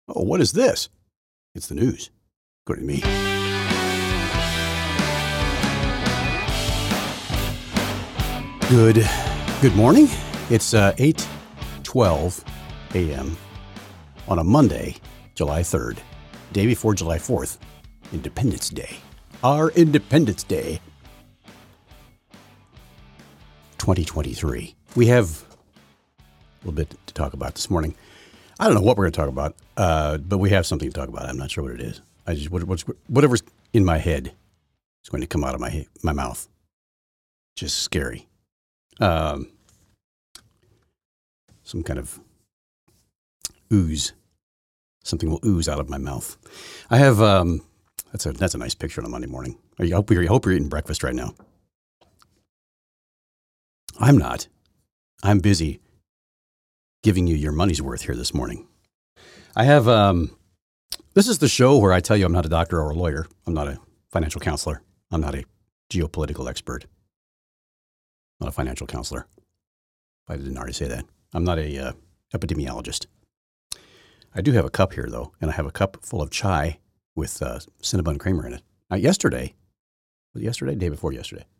Oh, what is this? It's the news, according to me. Good morning. It's 8:12 a.m. on a Monday, July 3rd, day before July 4th, Independence Day. Our Independence Day, 2023. We have a little bit to talk about this morning. I don't know what we're going to talk about, but we have something to talk about. I'm not sure what it is. Whatever's in my head is going to come out of my mouth. Just scary. Some kind of ooze. Something will ooze out of my mouth. I have that's a nice picture on a Monday morning. I hope you're eating breakfast right now. I'm not. I'm busy giving you your money's worth here this morning. I have, this is the show where I tell you I'm not a doctor or a lawyer. I'm not a financial counselor. I'm not a geopolitical expert. I'm not a financial counselor. If I didn't already say that. I'm not a epidemiologist. I do have a cup here, though, and I have a cup full of chai with Cinnabon creamer in it. Now, day before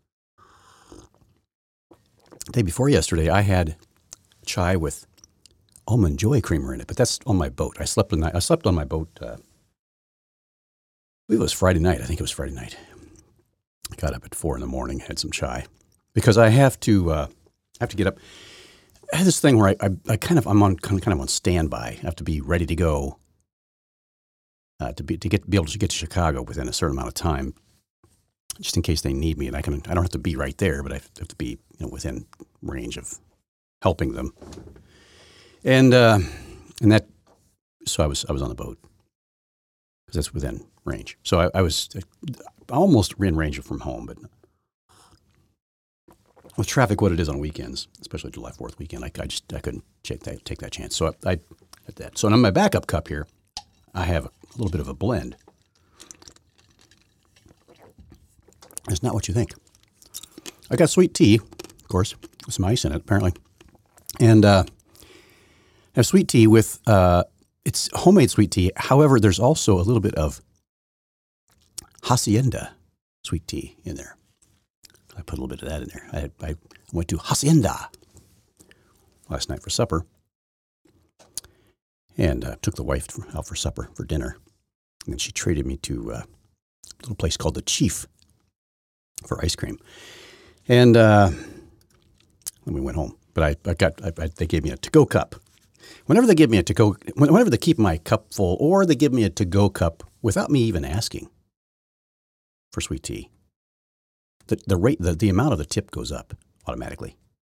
yesterday, I had chai with almond joy creamer in it, but that's on my boat. I slept on my boat. I believe it was Friday night. I think it was Friday night. I got up at 4 a.m, had some chai because I have to get up. I had this thing where I'm kind of on standby. I have to be ready to go to be able to get to Chicago within a certain amount of time, just in case they need me. And I don't have to be right there, but I have to be within range of helping them. And so I was on the boat because that's within range. So I was almost in range from home, but with traffic, what it is on weekends, especially July 4th weekend, I couldn't take that chance. So I had that. So in my backup cup here, I have a little bit of a blend. It's not what you think. I got sweet tea, of course, with some ice in it, apparently, and have sweet tea with it's homemade sweet tea. However, there's also a little bit of Hacienda sweet tea in there. I put a little bit of that in there. I went to Hacienda last night for supper and took the wife out for supper for dinner. And then she treated me to a little place called The Chief for ice cream. And then we went home. But they gave me a to-go cup. Whenever they keep my cup full or they give me a to-go cup without me even asking for sweet tea, the amount of the tip goes up automatically.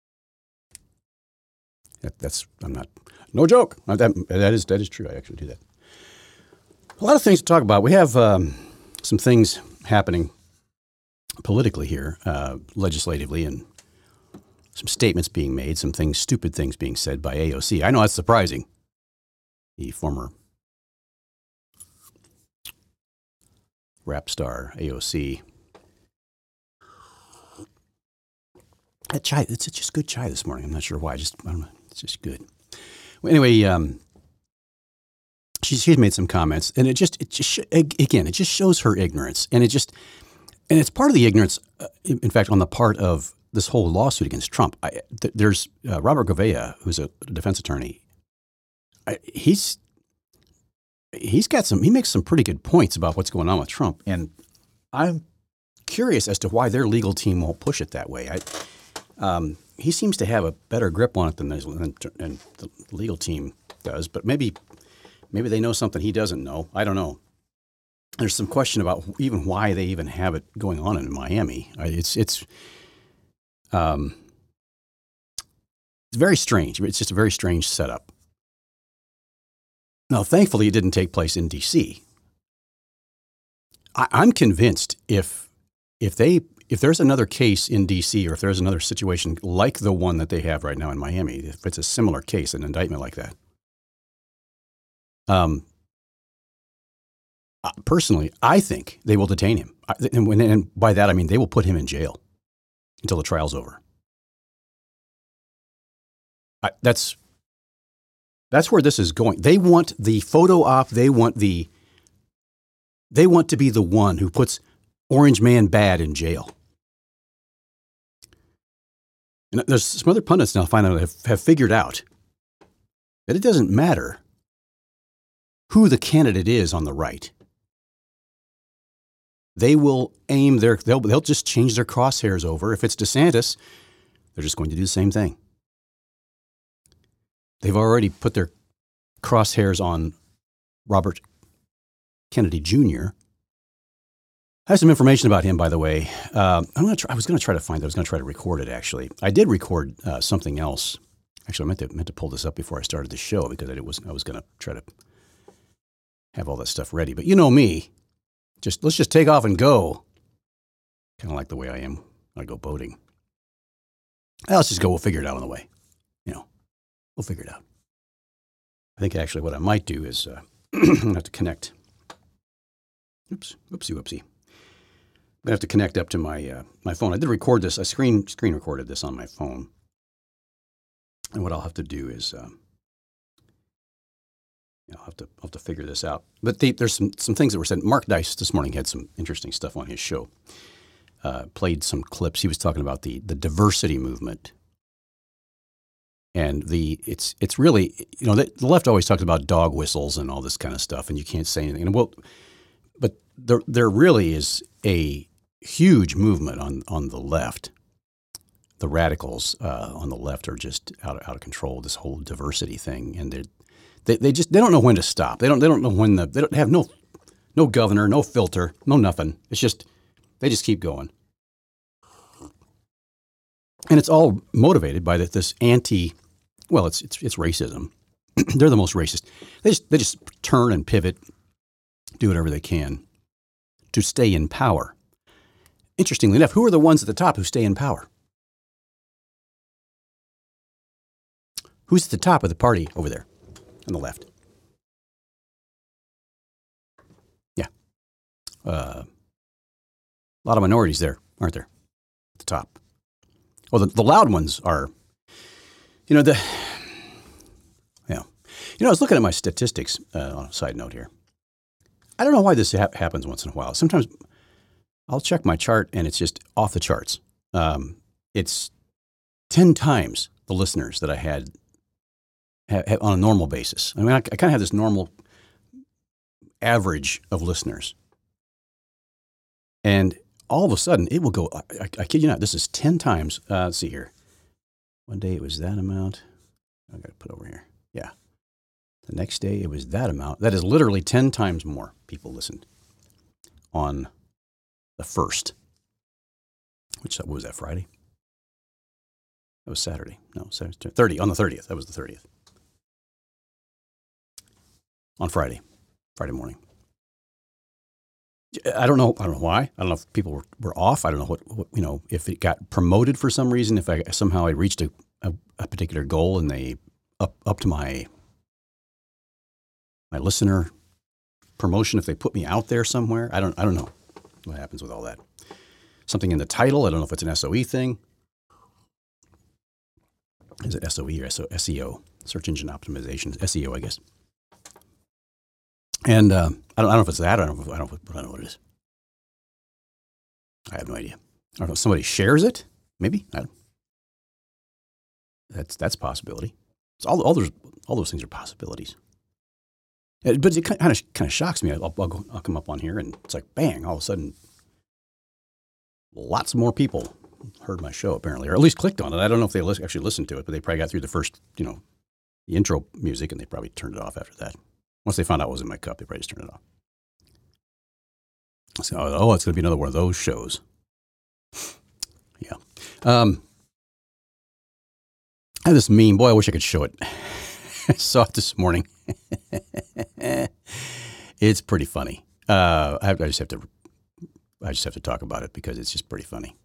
No joke. That is true. I actually do that. A lot of things to talk about. We have some things happening politically here, legislatively, and some statements being made, stupid things being said by AOC. I know that's surprising. The former rap star AOC. That chai, it's just good chai this morning. I'm not sure why. I don't know. It's just good. Well, anyway, she's made some comments, and it just shows her ignorance, and it's part of the ignorance. In fact, on the part of this whole lawsuit against Trump, there's Robert Gouveia, who's a defense attorney. He makes some pretty good points about what's going on with Trump, and I'm curious as to why their legal team won't push it that way. He seems to have a better grip on it than the legal team does, but maybe they know something he doesn't know. I don't know. There's some question about even why they even have it going on in Miami. It's very strange. It's just a very strange setup. Now, thankfully, it didn't take place in D.C. I'm convinced if there's another case in D.C. or if there's another situation like the one that they have right now in Miami, if it's a similar case, an indictment like that, personally, I think they will detain him. And by that, I mean they will put him in jail until the trial's over. That's That's where this is going. They want the photo op. They want to be the one who puts Orange Man Bad in jail. And there's some other pundits now finally have figured out that it doesn't matter who the candidate is on the right. They will they'll just change their crosshairs over. If it's DeSantis, they're just going to do the same thing. They've already put their crosshairs on Robert Kennedy Jr. I have some information about him, by the way. I was going to try to find it. I was going to try to record it, actually. I did record something else. Actually, I meant to pull this up before I started the show because I was going to try to have all that stuff ready. But you know me. Let's just take off and go. Kind of like the way I am when I go boating. Let's just go. We'll figure it out on the way. We'll figure it out. I think actually what I might do is I'm going to have to connect. Whoopsie. I'm going to have to connect up to my phone. I did record this. I screen recorded this on my phone. And what I'll have to do is I'll have to figure this out. But there's some things that were said. Mark Dice this morning had some interesting stuff on his show. Played some clips. He was talking about the diversity movement. And it's really, the left always talks about dog whistles and all this kind of stuff, and you can't say anything. But there really is a huge movement on the left. The radicals on the left are just out of control. This whole diversity thing, and they don't know when to stop. They don't know when they don't have no governor, no filter, no nothing. It's just they just keep going, and it's all motivated by this anti. Well, it's racism. They're the most racist. They just turn and pivot, do whatever they can to stay in power. Interestingly enough, who are the ones at the top who stay in power? Who's at the top of the party over there on the left? Yeah. A lot of minorities there, aren't there? At the top. Well, the loud ones are, I was looking at my statistics on a side note here. I don't know why this happens once in a while. Sometimes I'll check my chart and it's just off the charts. It's 10 times the listeners that I had on a normal basis. I mean, I kind of have this normal average of listeners. And all of a sudden, it will go, I kid you not, this is 10 times. Let's see here. One day it was that amount. I got to put over here. Yeah. The next day it was that amount. That is literally 10 times more people listened on the 1st. What was that, Friday? That was Saturday. No, Saturday, 30, on the 30th. That was the 30th. On Friday morning. I don't know why. I don't know if people were off. I don't know what if it got promoted for some reason, if I somehow reached a particular goal and they up to my listener promotion, if they put me out there somewhere. I don't know what happens with all that. Something in the title. I don't know if it's an SOE thing. Is it SOE or SEO? Search engine optimization. SEO, I guess. And I don't know if it's that. I don't know what it is. I have no idea. I don't know if somebody shares it. Maybe. That's a possibility. It's all those things are possibilities. But it kind of shocks me. I'll come up on here and it's like bang! All of a sudden, lots more people heard my show apparently, or at least clicked on it. I don't know if they actually listened to it, but they probably got through the first, the intro music, and they probably turned it off after that. Once they found out what was in my cup, they probably just turned it off. So, it's going to be another one of those shows. Yeah. I have this meme. Boy, I wish I could show it. I saw it this morning. It's pretty funny. I just have to talk about it because it's just pretty funny.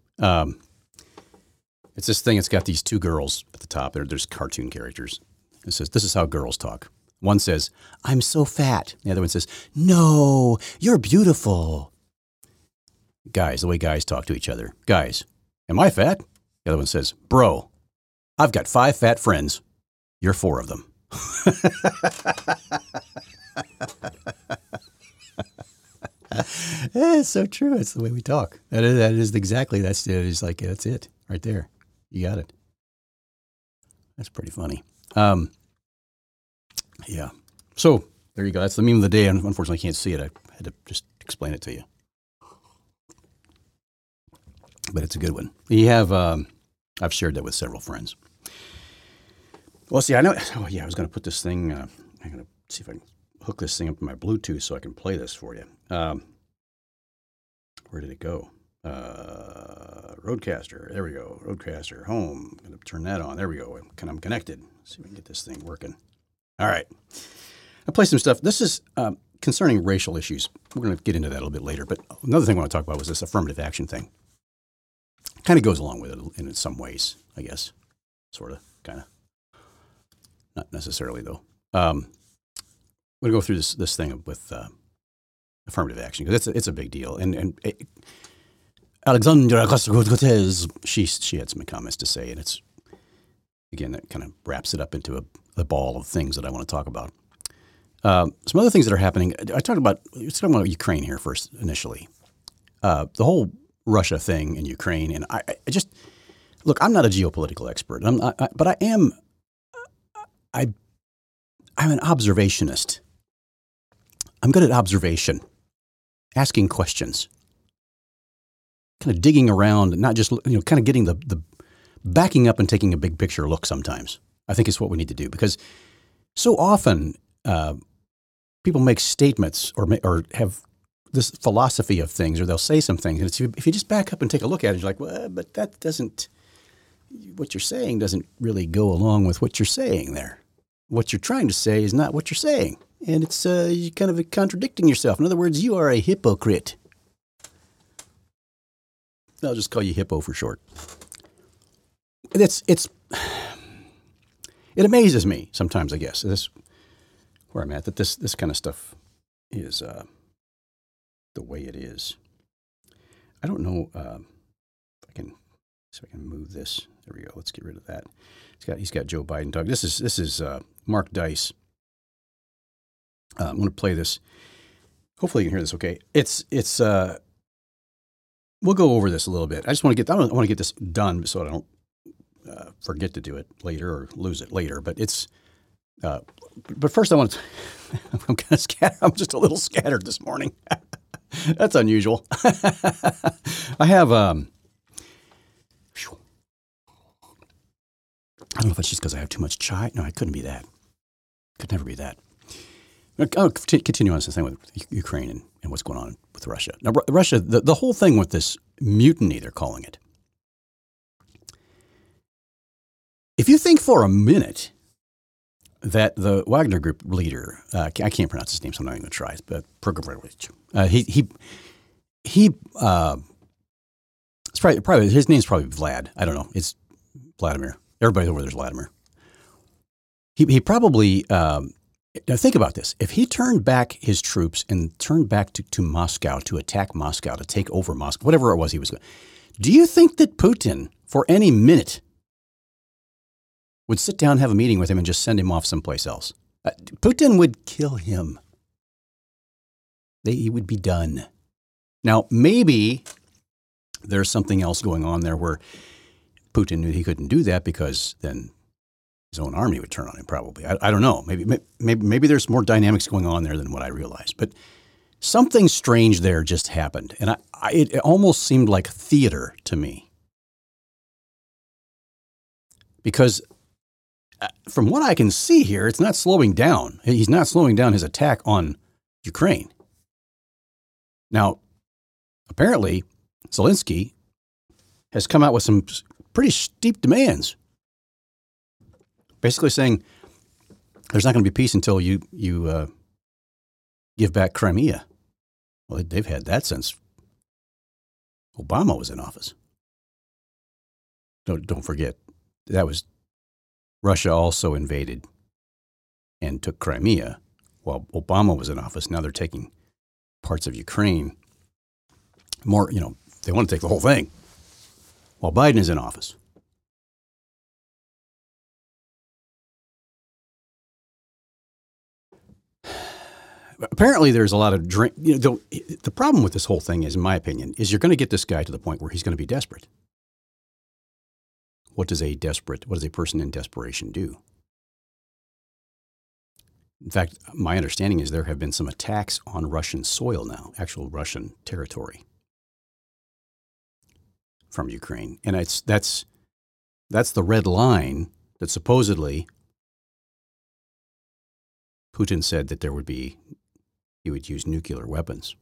It's this thing. It's got these two girls at the top. There's cartoon characters. It says, "This is how girls talk." One says, "I'm so fat." The other one says, "No, you're beautiful." Guys, the way guys talk to each other. "Guys, am I fat?" The other one says, "Bro, I've got 5 fat friends. You're 4 of them." It's so true. It's the way we talk. That is exactly, that's it. It's like, that's it right there. You got it. That's pretty funny. Yeah. So there you go. That's the meme of the day. Unfortunately, I can't see it. I had to just explain it to you. But it's a good one. I've shared that with several friends. Well, see, I know. Oh, yeah, I was going to put this thing. I'm going to see if I can hook this thing up to my Bluetooth so I can play this for you. Where did it go? Roadcaster. There we go. Roadcaster. Home. I'm going to turn that on. There we go. I'm connected. Let's see if we can get this thing working. All right. I play some stuff. This is concerning racial issues. We're going to get into that a little bit later. But another thing I want to talk about was this affirmative action thing. Kind of goes along with it in some ways, I guess. Sort of. Kind of. Not necessarily, though. I'm going to go through this thing with affirmative action because it's a big deal. And Alexandra Ocasio-Cortez, she had some comments to say, and it's, again, that kind of wraps it up into a ball of things that I want to talk about. Some other things that are happening. Let's talk about Ukraine here first initially. The whole Russia thing in Ukraine, and I just look. I'm not a geopolitical expert, but I am. I'm an observationist. I'm good at observation, asking questions, kind of digging around, not just kind of getting the backing up and taking a big picture look. Sometimes I think is what we need to do because so often people make statements or have this philosophy of things, or they'll say some things, and if you just back up and take a look at it, you're like, well, but that doesn't. What you're saying doesn't really go along with what you're saying there. What you're trying to say is not what you're saying. And it's you're kind of contradicting yourself. In other words, you are a hypocrite. I'll just call you Hippo for short. It amazes me sometimes, I guess, this where I'm at, that this kind of stuff is the way it is. I don't know if I can move this. There we go. Let's get rid of that. He's got Joe Biden talking. This is Mark Dice. I'm going to play this. Hopefully you can hear this okay. It's we'll go over this a little bit. I want to get this done so I don't forget to do it later or lose it later. But but first I want to. I'm kind of scattered. I'm just a little scattered this morning. That's unusual. I have. I don't know if it's just because I have too much chai. No, it couldn't be that. Could never be that. I'll continue on this thing with Ukraine and what's going on with Russia. Now, Russia, the whole thing with this mutiny, they're calling it. If you think for a minute that the Wagner Group leader, I can't pronounce his name, so I'm not even going to try, but Prigozhin, it's probably his name's probably Vlad. I don't know. It's Vladimir. Everybody over there's Vladimir. He probably, now think about this. If he turned back his troops and turned back to Moscow, to attack Moscow, to take over Moscow, whatever it was he was going, do you think that Putin, for any minute, would sit down and have a meeting with him and just send him off someplace else? Putin would kill him. He would be done. Now, maybe there's something else going on there where Putin knew he couldn't do that because then his own army would turn on him probably. I don't know. Maybe there's more dynamics going on there than what I realized. But something strange there just happened. And it almost seemed like theater to me. Because from what I can see here, it's not slowing down. He's not slowing down his attack on Ukraine. Now, apparently, Zelensky has come out with some pretty steep demands. Basically saying there's not going to be peace until you give back Crimea. Well, they've had that since Obama was in office. Don't forget, that was Russia also invaded and took Crimea while Obama was in office. Now they're taking parts of Ukraine. More, they want to take the whole thing while Biden is in office. apparently there's a lot of drink. The problem with this whole thing is, in my opinion, is you're going to get this guy to the point where he's going to be desperate. What does a person in desperation do? In fact, my understanding is there have been some attacks on Russian soil now, actual Russian territory from Ukraine. And that's the red line that supposedly Putin said that he would use nuclear weapons.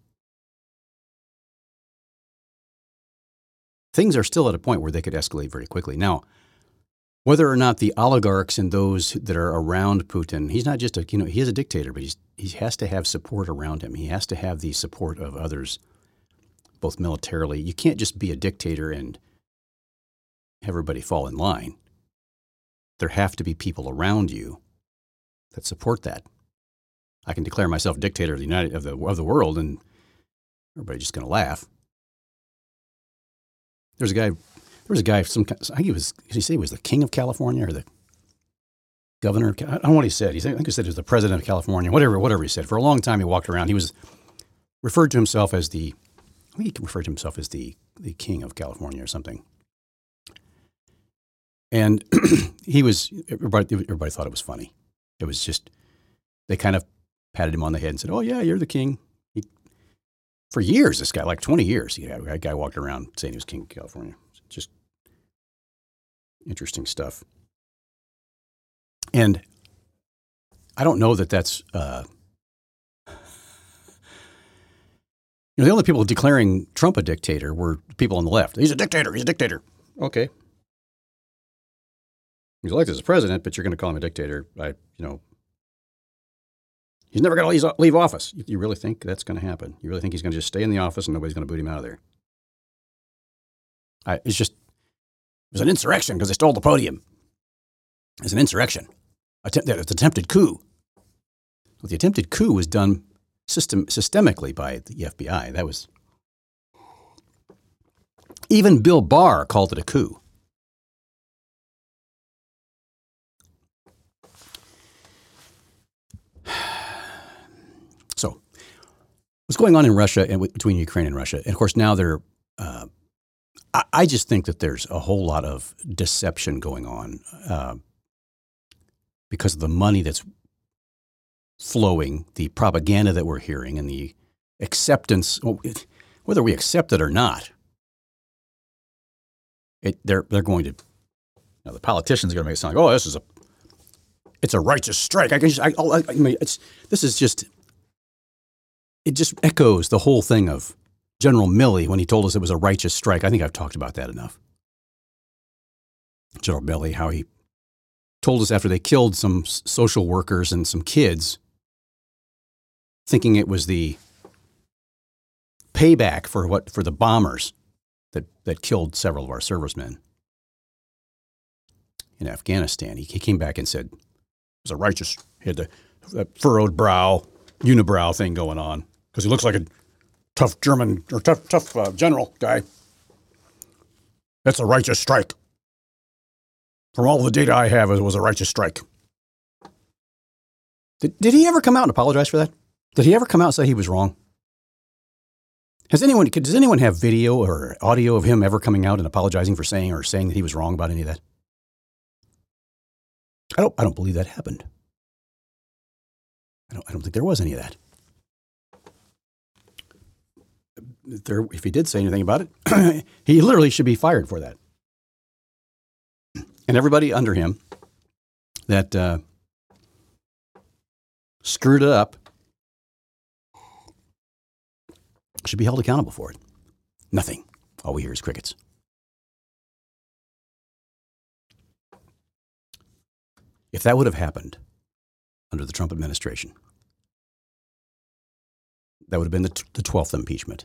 Things are still at a point where they could escalate very quickly. Now, whether or not the oligarchs and those that are around Putin, he's not just he is a dictator, but he has to have support around him. He has to have the support of others, both militarily. You can't just be a dictator and have everybody fall in line. There have to be people around you that support that. I can declare myself dictator of the world, and everybody's just going to laugh. There was a guy. I think he was. Did he say he was the king of California or the governor? I don't know what he said. I think he said he was the president of California. Whatever he said. For a long time, he walked around. He was referred to himself as the king of California or something. And everybody thought it was funny. It was just, they kind of patted him on the head and said, "Oh yeah, you're the king." For years, this guy, like 20 years, that guy walked around saying he was king of California. Just interesting stuff. And I don't know that that's, the only people declaring Trump a dictator were people on the left. He's a dictator. He's a dictator. Okay. He's elected as president, but you're going to call him a dictator. He's never going to leave office. You really think that's going to happen? You really think he's going to just stay in the office and nobody's going to boot him out of there? It was an insurrection because they stole the podium. It's an insurrection. It's an attempted coup. Well, the attempted coup was done systemically by the FBI. That was, even Bill Barr called it a coup. So, what's going on in Russia and between Ukraine and Russia? And of course, now I just think that there's a whole lot of deception going on because of the money that's flowing, the propaganda that we're hearing, and the acceptance, whether we accept it or not. They're going to, the politicians are going to make it sound like, oh, it's a righteous strike. It just echoes the whole thing of General Milley when he told us it was a righteous strike. I think I've talked about that enough. General Milley, how he told us after they killed some social workers and some kids, thinking it was the payback for the bombers that killed several of our servicemen in Afghanistan. He came back and said it was a righteous. He had that furrowed brow, unibrow thing going on because he looks like a tough German or tough general guy. That's a righteous strike. From all the data I have, it was a righteous strike. Did he ever come out and apologize for that? Did he ever come out and say he was wrong? Does anyone have video or audio of him ever coming out and apologizing for saying that he was wrong about any of that? I don't believe that happened. I don't think there was any of that. If he did say anything about it, he literally should be fired for that. And everybody under him that screwed it up should be held accountable for it. Nothing. All we hear is crickets. If that would have happened under the Trump administration, that would have been the 12th impeachment.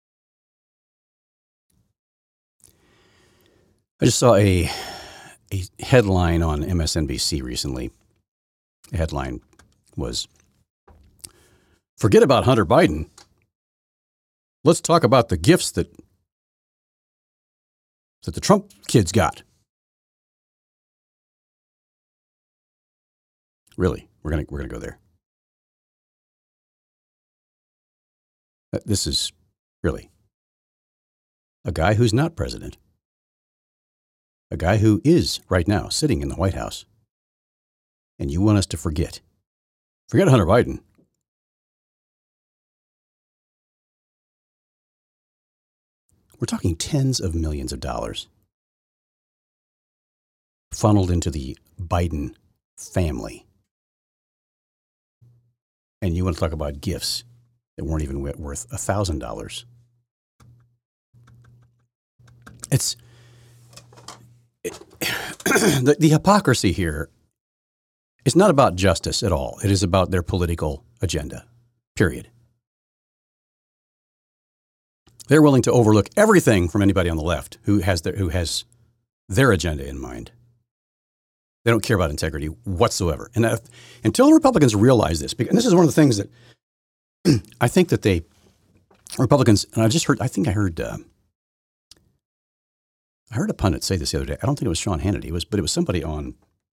I just saw a headline on MSNBC recently. The headline was, "Forget about Hunter Biden. Let's talk about the gifts that the Trump kids got." Really, we're gonna go there. This is really a guy who's not president, a guy who is right now sitting in the White House. And you want us to forget Hunter Biden. We're talking tens of millions of dollars funneled into the Biden family. And you want to talk about gifts that weren't even worth $1,000. The hypocrisy here is not about justice at all. It is about their political agenda, period. They're willing to overlook everything from anybody on the left who has their agenda in mind. They don't care about integrity whatsoever. And until the Republicans realize this, and this is one of the things that I think that Republicans, and I heard a pundit say this the other day. I don't think it was Sean Hannity. It was somebody on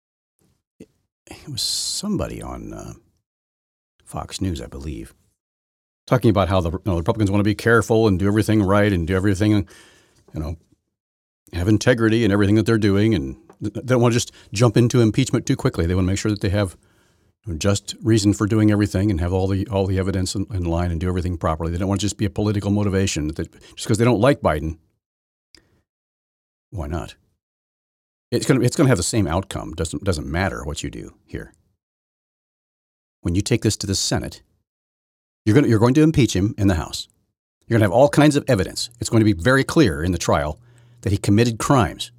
Fox News, I believe, talking about how the Republicans want to be careful and do everything right and do everything, have integrity in everything that they're doing, and they don't want to just jump into impeachment too quickly. They want to make sure that they have just reason for doing everything and have all the evidence in line and do everything properly. They don't want to just be a political motivation just because they don't like Biden. Why not? It's going to have the same outcome. Doesn't matter what you do here. When you take this to the Senate, you're going to impeach him in the House. You're going to have all kinds of evidence. It's going to be very clear in the trial that he committed crimes.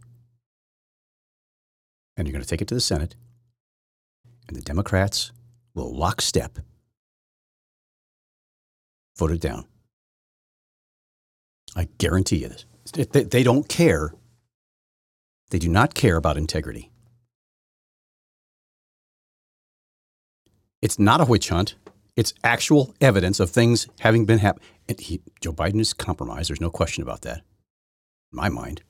And you're going to take it to the Senate, and the Democrats will lockstep vote it down. I guarantee you this. They don't care. They do not care about integrity. It's not a witch hunt. It's actual evidence of things having been happening. Joe Biden is compromised. There's no question about that, in my mind.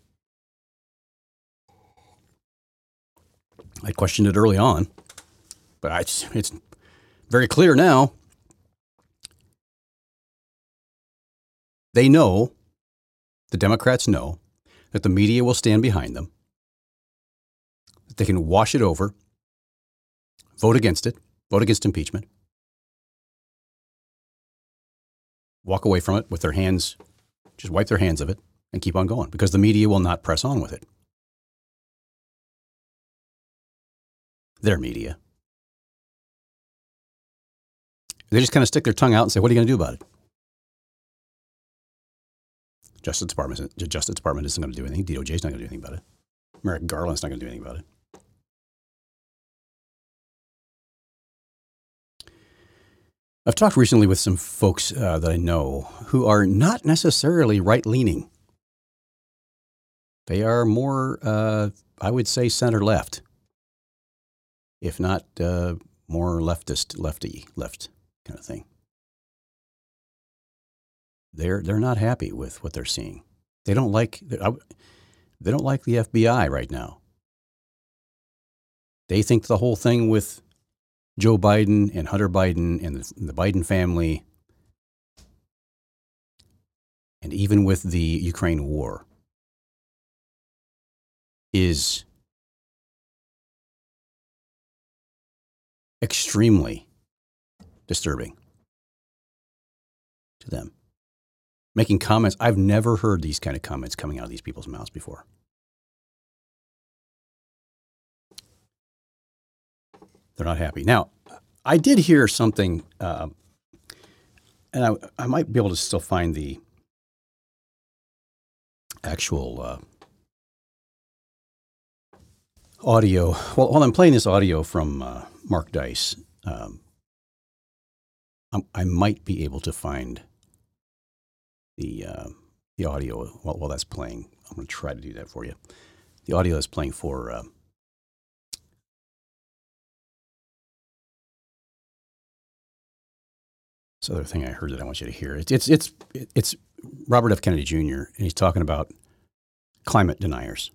I questioned it early on, but it's very clear now. They know, the Democrats know, that the media will stand behind them, that they can wash it over, vote against impeachment, walk away from it with their hands, just wipe their hands of it and keep on going, because the media will not press on with it. Their media. They just kind of stick their tongue out and say, what are you going to do about it? Justice Department isn't going to do anything. DOJ is not going to do anything about it. Merrick Garland's not going to do anything about it. I've talked recently with some folks that I know who are not necessarily right-leaning. They are more, I would say, center-left, if not more lefty kind of thing. They're not happy with what they're seeing. They don't like the FBI right now. They think the whole thing with Joe Biden and Hunter Biden and the Biden family, and even with the Ukraine war, is extremely disturbing to them. Making comments, I've never heard these kind of comments coming out of these people's mouths before. They're not happy. Now, I did hear something, and I might be able to still find the actual audio. Well, while I'm playing this audio from Mark Dice, I might be able to find the audio while that's playing. I'm going to try to do that for you. The audio that's playing for this other thing I heard that I want you to hear. It's Robert F. Kennedy Jr. and he's talking about climate deniers,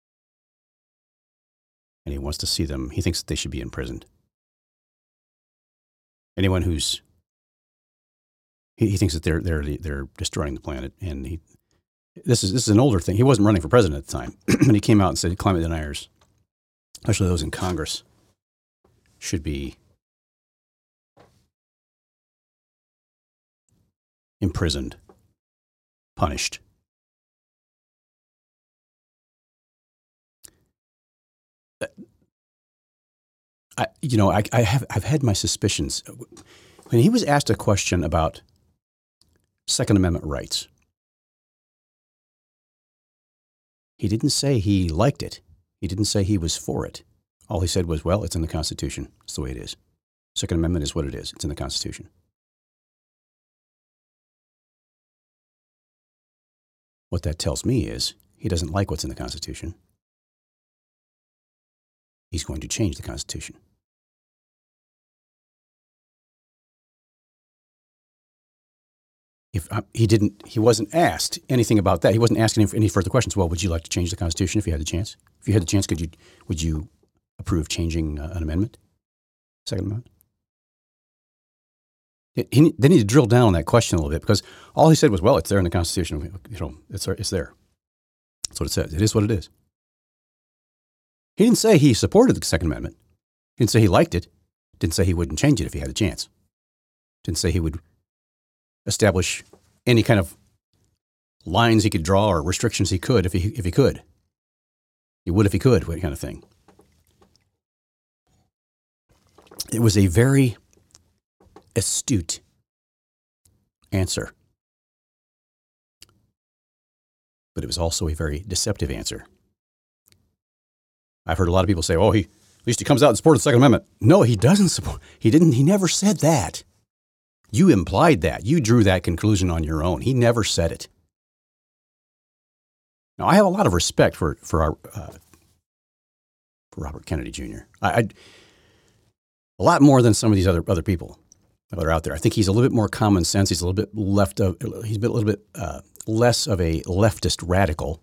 and he wants to see them. He thinks that they should be imprisoned. Anyone who's He thinks that they're destroying the planet, and this is an older thing. He wasn't running for president at the time, but he came out and said climate deniers, especially those in Congress, should be imprisoned, punished. I've had my suspicions. When he was asked a question about Second Amendment rights, he didn't say he liked it. He didn't say he was for it. All he said was, well, it's in the Constitution. It's the way it is. Second Amendment is what it is. It's in the Constitution. What that tells me is he doesn't like what's in the Constitution. He's going to change the Constitution. He wasn't asked anything about that. He wasn't asking any further questions. Well, would you like to change the Constitution if you had the chance? If you had the chance, would you approve changing an amendment, Second Amendment? They need to drill down on that question a little bit, because all he said was, well, it's there in the Constitution. It's there. That's what it says. It is what it is. He didn't say he supported the Second Amendment. He didn't say he liked it. Didn't say he wouldn't change it if he had a chance. Didn't say he would establish any kind of lines he could draw or restrictions he could if he could. He would if he could, what kind of thing. It was a very astute answer, but it was also a very deceptive answer. I've heard a lot of people say, at least he comes out and supports the Second Amendment. No, he doesn't support. He never said that. You implied that. You drew that conclusion on your own. He never said it. Now, I have a lot of respect for Robert Kennedy Jr. A lot more than some of these other people that are out there. I think he's a little bit more common sense. He's a little bit less of a leftist radical.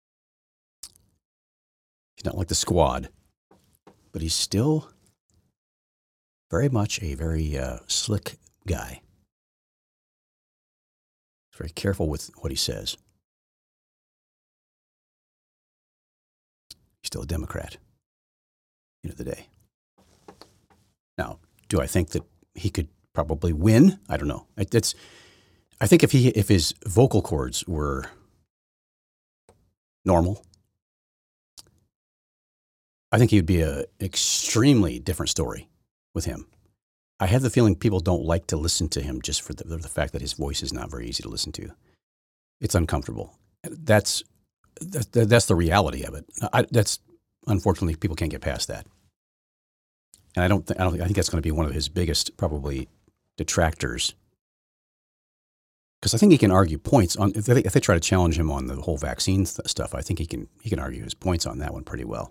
He's not like the Squad, but he's still very much a very slick guy. He's very careful with what he says. He's still a Democrat, at the end of the day. Now, do I think that he could probably win? I don't know. I think if his vocal cords were normal, I think he would be an extremely different story with him. I have the feeling people don't like to listen to him just for the fact that his voice is not very easy to listen to. It's uncomfortable. That's the reality of it. That's unfortunately, people can't get past that. And I think that's going to be one of his biggest probably detractors, because I think he can argue points on. If they try to challenge him on the whole vaccine stuff, I think he can argue his points on that one pretty well.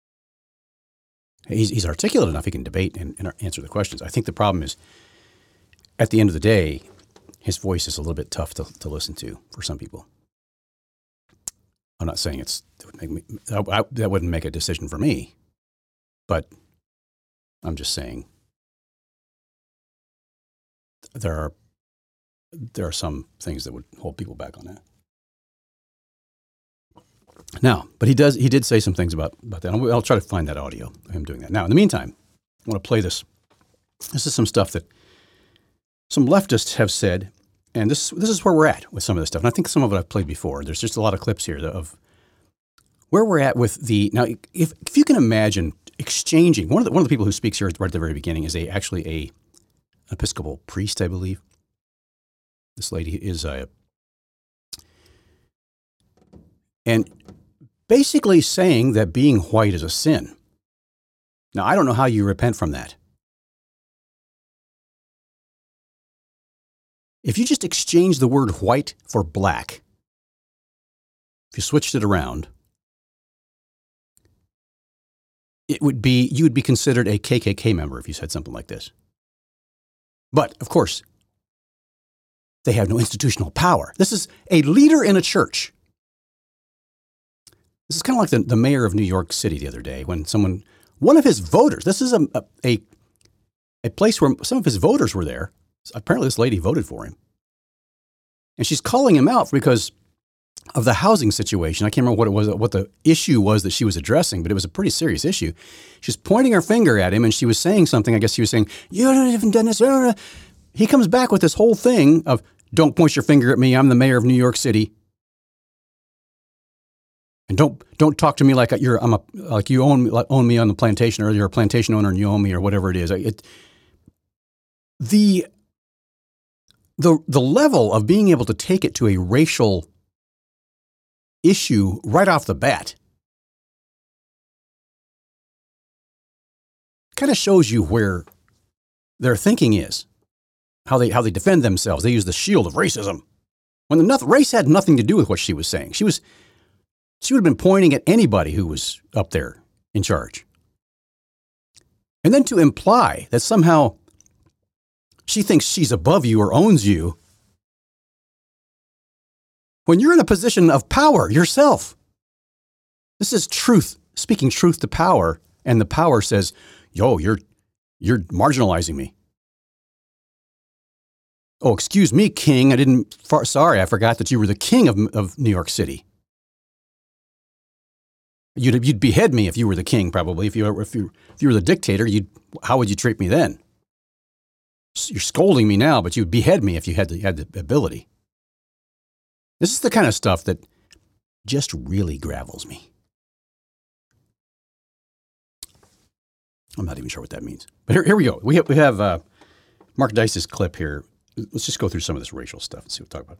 He's articulate enough. He can debate and answer the questions. I think the problem is, at the end of the day, his voice is a little bit tough to listen to for some people. I'm not saying that wouldn't make a decision for me, but I'm just saying there are some things that would hold people back on that. Now, but he did say some things about that. I'll try to find that audio of him doing that. Now, in the meantime, I want to play this. This is some stuff that some leftists have said, and this is where we're at with some of this stuff. And I think some of it I've played before. There's just a lot of clips here of where we're at with the. Now, if you can imagine exchanging, one of the people who speaks here right at the very beginning is actually a Episcopal priest, I believe. This lady is and basically saying that being white is a sin. Now, I don't know how you repent from that. If you just exchange the word white for black, if you switched it around, you would be considered a KKK member if you said something like this. But, of course, they have no institutional power. This is a leader in a church. This is kind of like the mayor of New York City the other day when one of his voters, this is a place where some of his voters were there. Apparently this lady voted for him. And she's calling him out because of the housing situation. I can't remember what it was, what the issue was that she was addressing, but it was a pretty serious issue. She's pointing her finger at him and she was saying something. I guess she was saying, "You haven't done this." He comes back with this whole thing of, "Don't point your finger at me. I'm the mayor of New York City. And don't talk to me like like you own me on the plantation, or you're a plantation owner and you own me, or whatever it is." The level of being able to take it to a racial issue right off the bat kind of shows you where their thinking is, how they defend themselves. They use the shield of racism when race had nothing to do with what she was saying. She would have been pointing at anybody who was up there in charge. And then to imply that somehow she thinks she's above you or owns you when you're in a position of power yourself. This is truth, speaking truth to power, and the power says, "Yo, you're marginalizing me. Oh, excuse me, king. Sorry, I forgot that you were the king of New York City. You'd behead me if you were the king, probably. If you were the dictator, how would you treat me then? You're scolding me now, but you'd behead me if you had the ability." This is the kind of stuff that just really gravels me. I'm not even sure what that means. But here we go. We have Mark Dice's clip here. Let's just go through some of this racial stuff and see what we talk about.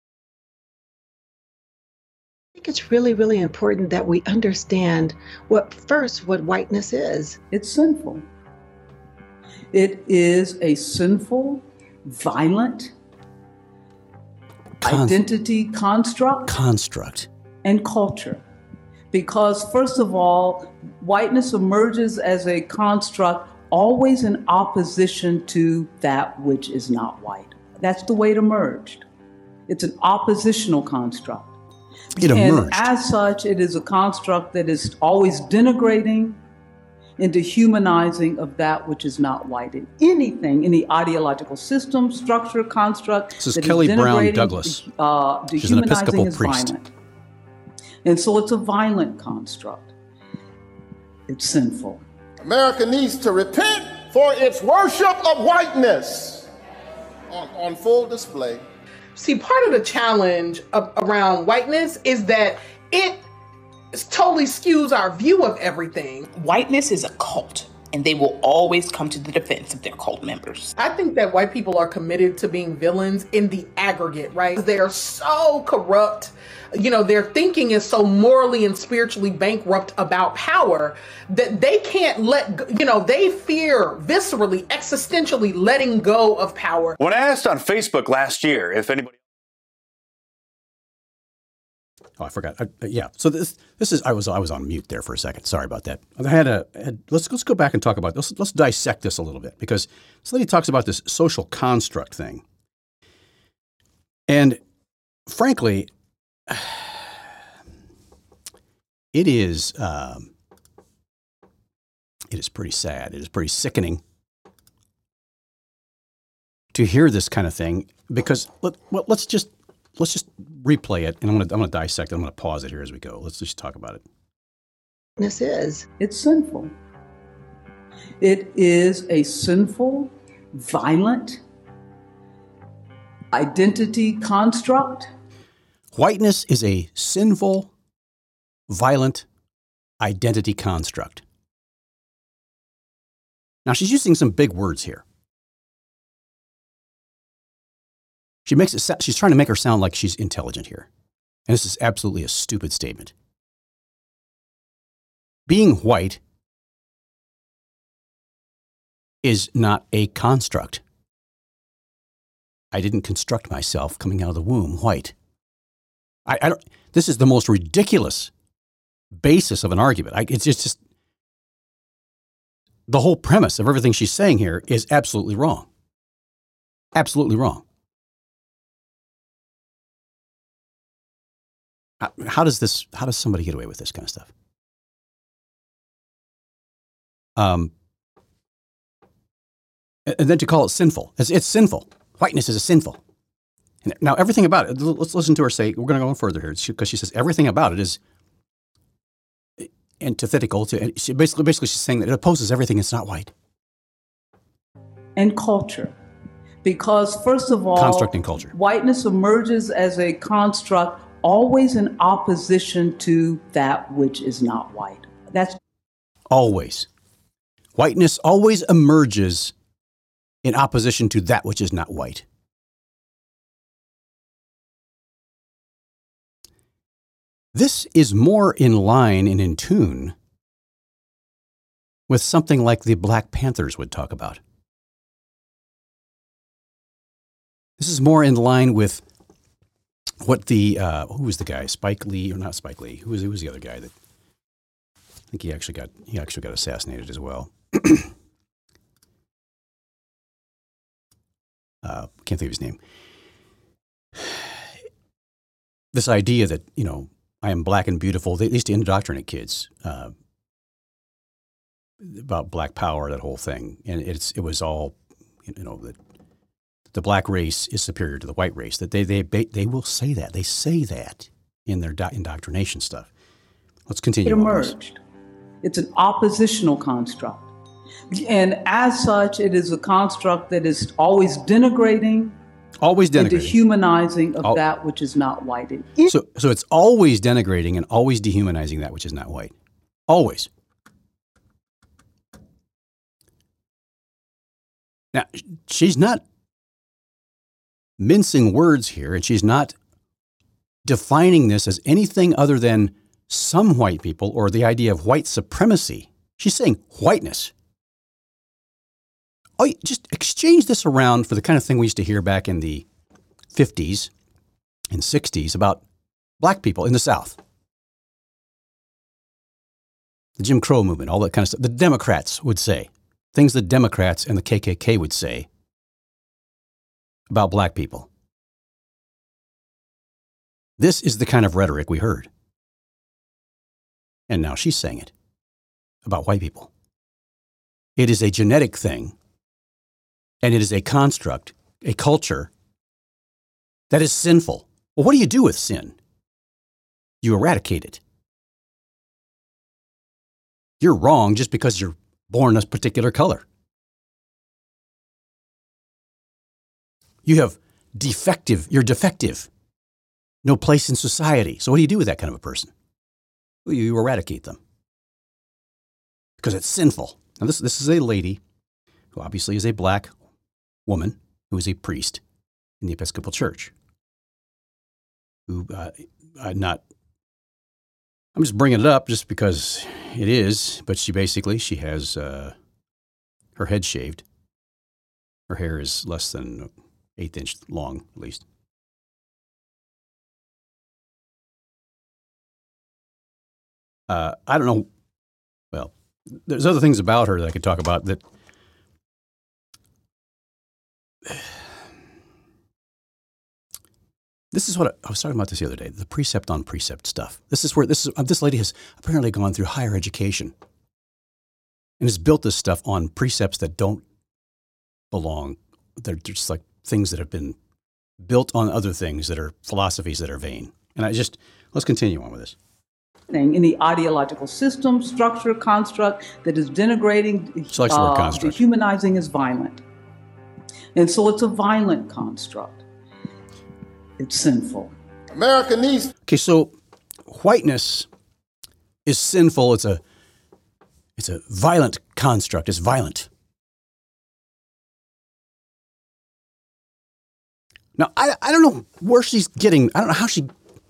I think it's really, really important that we understand what whiteness is. It's sinful. It is a sinful, violent identity construct and culture. Because first of all, whiteness emerges as a construct always in opposition to that which is not white. That's the way it emerged. It's an oppositional construct. It emerged. And as such, it is a construct that is always denigrating and dehumanizing of that which is not white in anything, any ideological system, structure, construct. This is Kelly Brown Douglas. She's an Episcopal priest. Violent. And so it's a violent construct. It's sinful. America needs to repent for its worship of whiteness on full display. See, part of the challenge around whiteness is that it totally skews our view of everything. Whiteness is a cult, and they will always come to the defense of their cult members. I think that white people are committed to being villains in the aggregate, right? They are so corrupt. Their thinking is so morally and spiritually bankrupt about power that they can't they fear viscerally, existentially letting go of power. When I asked on Facebook last year if anybody... Oh, I forgot. Yeah. So this is I was on mute there for a second. Sorry about that. Let's go back and talk about this. Let's dissect this a little bit, because this lady talks about this social construct thing, and frankly, it is pretty sad. It is pretty sickening to hear this kind of thing, because let's just replay it, and I'm gonna dissect it. I'm gonna pause it here as we go. Let's just talk about it. It's sinful. It is a sinful, violent identity construct. Whiteness is a sinful, violent identity construct. Now, she's using some big words here. She's trying to make her sound like she's intelligent here. And this is absolutely a stupid statement. Being white is not a construct. I didn't construct myself coming out of the womb white. This is the most ridiculous basis of an argument. It's just the whole premise of everything she's saying here is absolutely wrong. Absolutely wrong. How does somebody get away with this kind of stuff? And then to call it sinful. It's sinful. Whiteness is sinful. Now, everything about it, let's listen to her say, we're going to go further here, because she says everything about it is antithetical to, basically she's saying that it opposes everything that's not white. And culture. Because first of all, construct and culture. Whiteness emerges as a construct always in opposition to that which is not white. That's always. Whiteness always emerges in opposition to that which is not white. This is more in line and in tune with something like the Black Panthers would talk about. This is more in line with what the, who was the guy? Spike Lee, or not Spike Lee? Who was the other guy that, I think he actually got assassinated as well. Can't think of his name. This idea that, I am black and beautiful, they used to indoctrinate kids about black power, that whole thing. And it was all, that the black race is superior to the white race. That they will say that. They say that in their indoctrination stuff. Let's continue. It emerged. It's an oppositional construct. And as such, it is a construct that is always denigrating. Always denigrating. And dehumanizing of that which is not white. So it's always denigrating and always dehumanizing that which is not white. Always. Now, she's not mincing words here, and she's not defining this as anything other than some white people or the idea of white supremacy. She's saying whiteness. Oh, just exchange this around for the kind of thing we used to hear back in the 50s and 60s about black people in the South. The Jim Crow movement, all that kind of stuff. The Democrats would say, things the Democrats and the KKK would say about black people. This is the kind of rhetoric we heard. And now she's saying it about white people. It is a genetic thing. And it is a construct, a culture that is sinful. Well, what do you do with sin? You eradicate it. You're wrong just because you're born a particular color. You're defective. No place in society. So what do you do with that kind of a person? Well, you eradicate them. Because it's sinful. Now this is a lady who obviously is a black woman who is a priest in the Episcopal Church. I'm just bringing it up just because it is, but she has her head shaved. Her hair is less than an 1/8 inch long, at least. I don't know. Well, there's other things about her that I could talk about that. This is what I was talking about this the other day, the precept on precept stuff. This lady has apparently gone through higher education and has built this stuff on precepts that don't belong. They're just like things that have been built on other things that are philosophies that are vain. And let's continue on with this. In the ideological system, structure, construct that is denigrating, she likes the word construct. Dehumanizing is violent. And so it's a violent construct. It's sinful. America needs. Okay, so whiteness is sinful. It's a violent construct. It's violent. Now, I don't know where she's getting. I don't know how she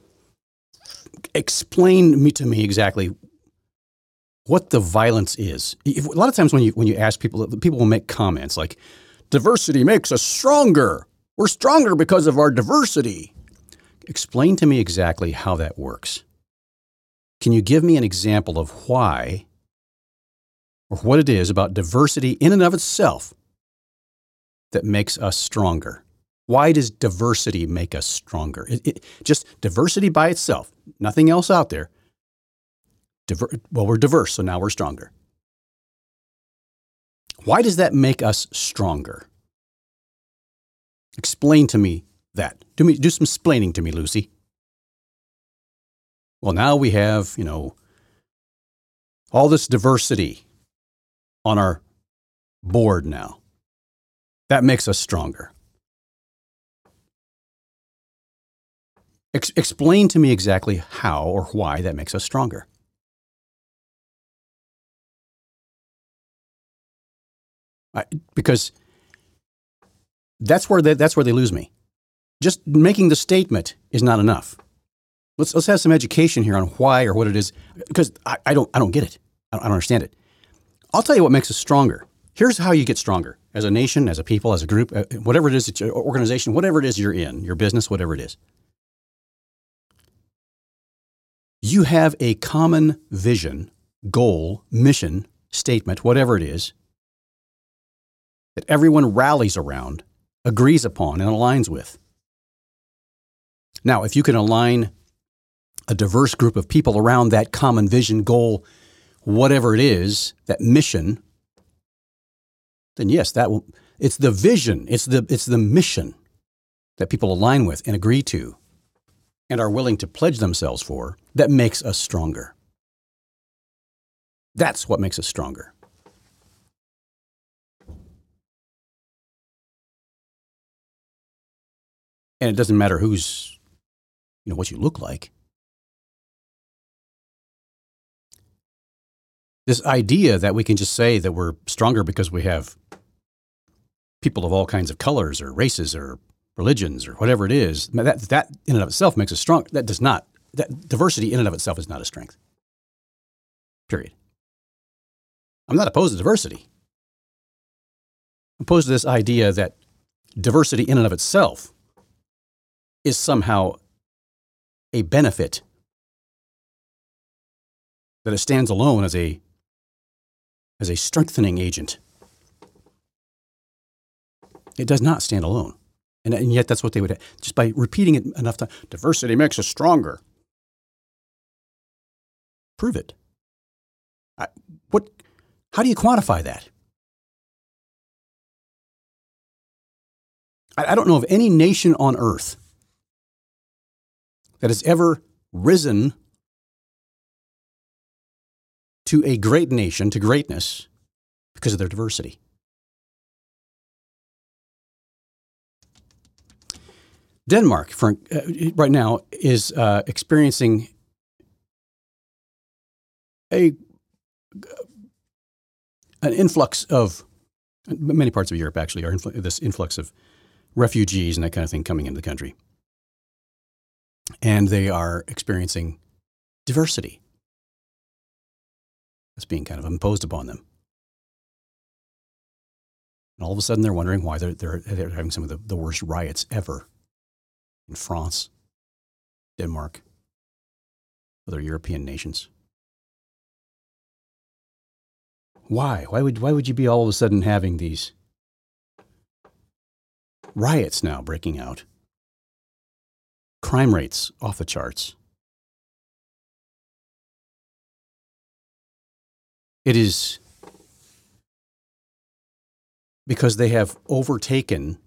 explained to me exactly what the violence is. A lot of times when you ask people will make comments like, "Diversity makes us stronger. We're stronger because of our diversity." Explain to me exactly how that works. Can you give me an example of why or what it is about diversity in and of itself that makes us stronger? Why does diversity make us stronger? Just diversity by itself, nothing else out there. We're diverse, so now we're stronger. Why does that make us stronger? Explain to me that? Do some splaining to me, Lucy. Well, now we have, all this diversity on our board now. That makes us stronger. Explain to me exactly how or why that makes us stronger. Because that's where they lose me. Just making the statement is not enough. Let's have some education here on why or what it is, because I don't get it. I don't understand it. I'll tell you what makes us stronger. Here's how you get stronger as a nation, as a people, as a group, whatever it is, it's your organization, whatever it is you're in, your business, whatever it is. You have a common vision, goal, mission, statement, whatever it is, that everyone rallies around, agrees upon, and aligns with. Now, if you can align a diverse group of people around that common vision, goal, whatever it is, that mission, then yes, it's the vision, it's the mission that people align with and agree to and are willing to pledge themselves for that makes us stronger. That's what makes us stronger. And it doesn't matter what you look like. This idea that we can just say that we're stronger because we have people of all kinds of colors or races or religions or whatever it is, that in and of itself makes us strong. That diversity in and of itself is not a strength. Period. I'm not opposed to diversity. I'm opposed to this idea that diversity in and of itself is somehow a benefit, that it stands alone as a strengthening agent. It does not stand alone. And yet that's what they would have. Just by repeating it enough times, diversity makes us stronger. Prove it. How do you quantify that? I don't know of any nation on earth that has ever risen to a great nation, to greatness, because of their diversity. Denmark, right now, is experiencing an influx of, many parts of Europe actually, are this influx of refugees and that kind of thing coming into the country. And they are experiencing diversity that's being kind of imposed upon them. And all of a sudden they're wondering why they're having some of the worst riots ever in France, Denmark, other European nations. Why? Why would you be all of a sudden having these riots now breaking out? Crime rates off the charts. It is because they have overtaken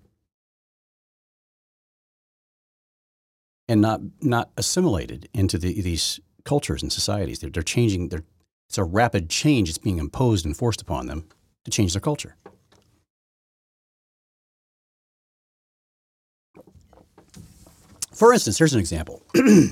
and not assimilated into these cultures and societies. They're changing. It's a rapid change. It's being imposed and forced upon them to change their culture. For instance, here's an example.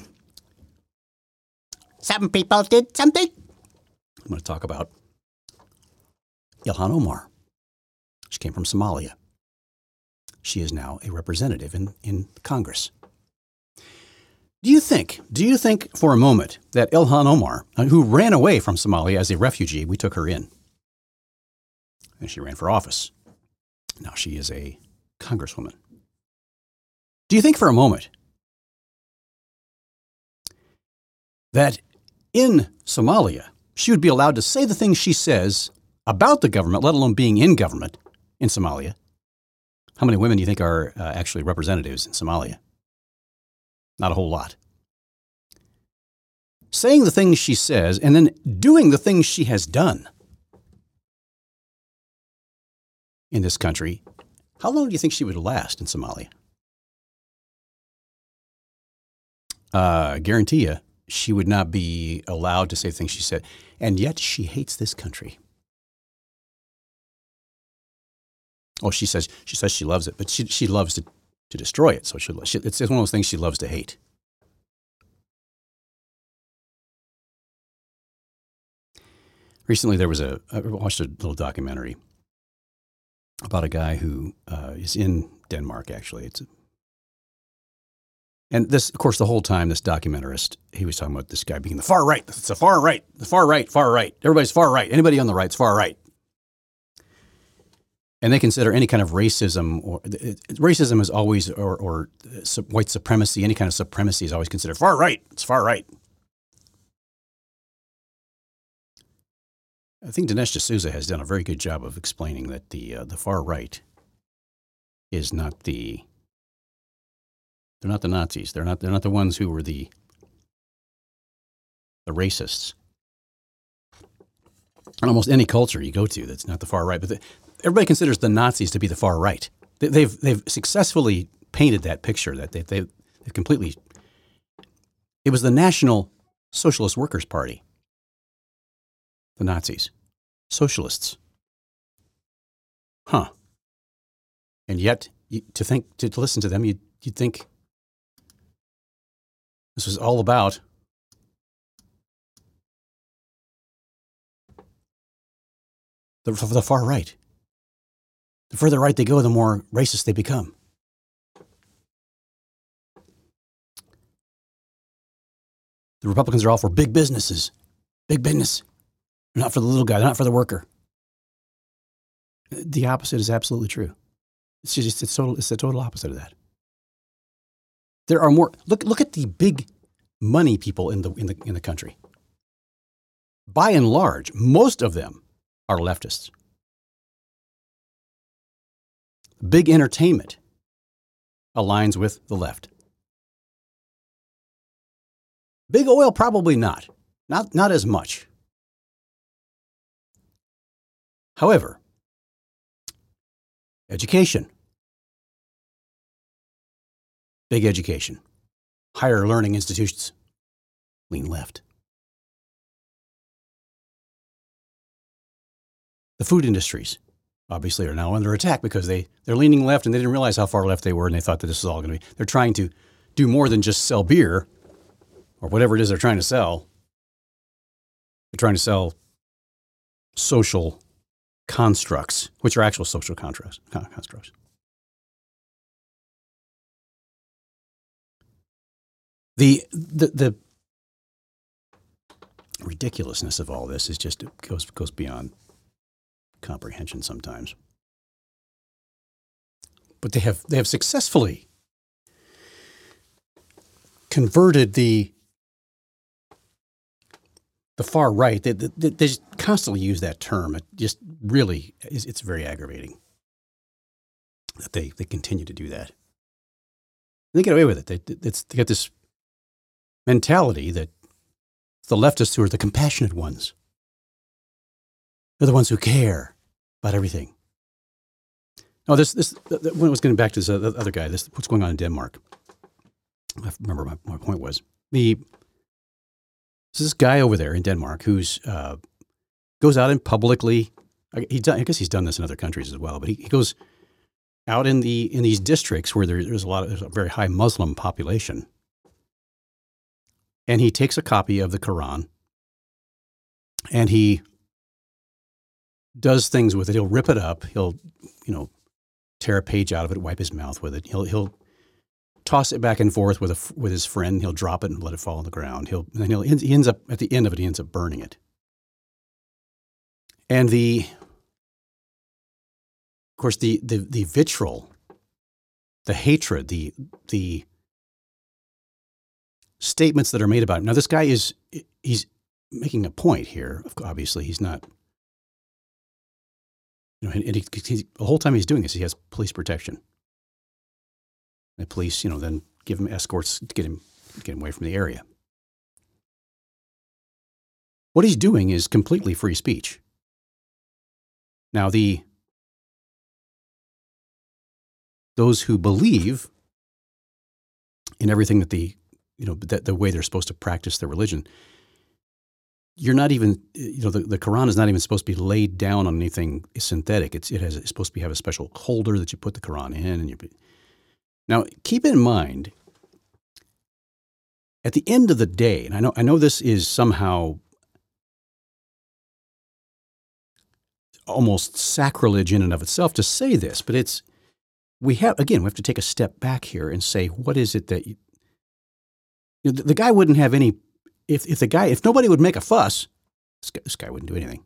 Some people did something. I'm going to talk about Ilhan Omar. She came from Somalia. She is now a representative in Congress. Do you think for a moment that Ilhan Omar, who ran away from Somalia as a refugee, we took her in, and she ran for office. Now she is a congresswoman. Do you think for a moment that in Somalia, she would be allowed to say the things she says about the government, let alone being in government in Somalia? How many women do you think are actually representatives in Somalia? Not a whole lot. Saying the things she says and then doing the things she has done in this country, how long do you think she would last in Somalia? guarantee you, she would not be allowed to say things she said. And yet she hates this country. Oh, she says she loves it, but she loves to destroy it. So it's one of those things she loves to hate. Recently, I watched a little documentary about a guy who is in Denmark, actually. And this, of course, the whole time, this documentarist, he was talking about this guy being the far right. It's the far right, the far right, far right. Everybody's far right. Anybody on the right's far right. And they consider any kind of racism, or racism is always, or white supremacy, any kind of supremacy is always considered far right. It's far right. I think Dinesh D'Souza has done a very good job of explaining that the far right is not they're not the Nazis. They're not the ones who were the racists. In almost any culture you go to, that's not the far right. But everybody considers the Nazis to be the far right. They've successfully painted that picture that they've completely. It was the National Socialist Workers' Party. The Nazis, socialists. Huh. And yet, to listen to them, you'd think this was all about the far right. The further right they go, the more racist they become. The Republicans are all for big businesses, big business. They're not for the little guy. They're not for the worker. The opposite is absolutely true. It's the total opposite of that. There are more. Look at the big money people in the country. By and large, most of them are leftists. Big entertainment aligns with the left. Big oil, probably not. Not as much. However, education, big education, higher learning institutions, lean left. The food industries, obviously, are now under attack because they're leaning left and they didn't realize how far left they were, and they thought that this was all going to be. They're trying to do more than just sell beer or whatever it is they're trying to sell. They're trying to sell social constructs, which are actual social constructs. The ridiculousness of all this is just goes beyond comprehension sometimes. But they have successfully converted the far right. They just constantly use that term. It just really it's very aggravating that they continue to do that. They get away with it. They get this mentality that the leftists who are the compassionate ones, they're the ones who care about everything. Oh, when I was getting back to this other guy, what's going on in Denmark. I remember my point was this guy over there in Denmark who's goes out and publicly. I guess he's done this in other countries as well, but he goes out in these districts where there's a very high Muslim population, and he takes a copy of the Quran and he does things with it. He'll rip it up. He'll tear a page out of it, wipe his mouth with it. He'll toss it back and forth with his friend. He'll drop it and let it fall on the ground. He ends up at the end of it. He ends up burning it. And of course, the vitriol, the hatred, the statements that are made about him. Now, this guy he's making a point here. Obviously, he's not. And the whole time he's doing this, he has police protection. The police, then give him escorts to get him away from the area. What he's doing is completely free speech. Now, those who believe in everything that the the way they're supposed to practice their religion. You're not even, the Quran is not even supposed to be laid down on anything synthetic. It's supposed to have a special holder that you put the Quran in. Now, keep in mind, at the end of the day, and I know this is somehow almost sacrilege in and of itself to say this, but we have to take a step back here and say, what is it that the guy wouldn't have any, if nobody would make a fuss, this guy wouldn't do anything.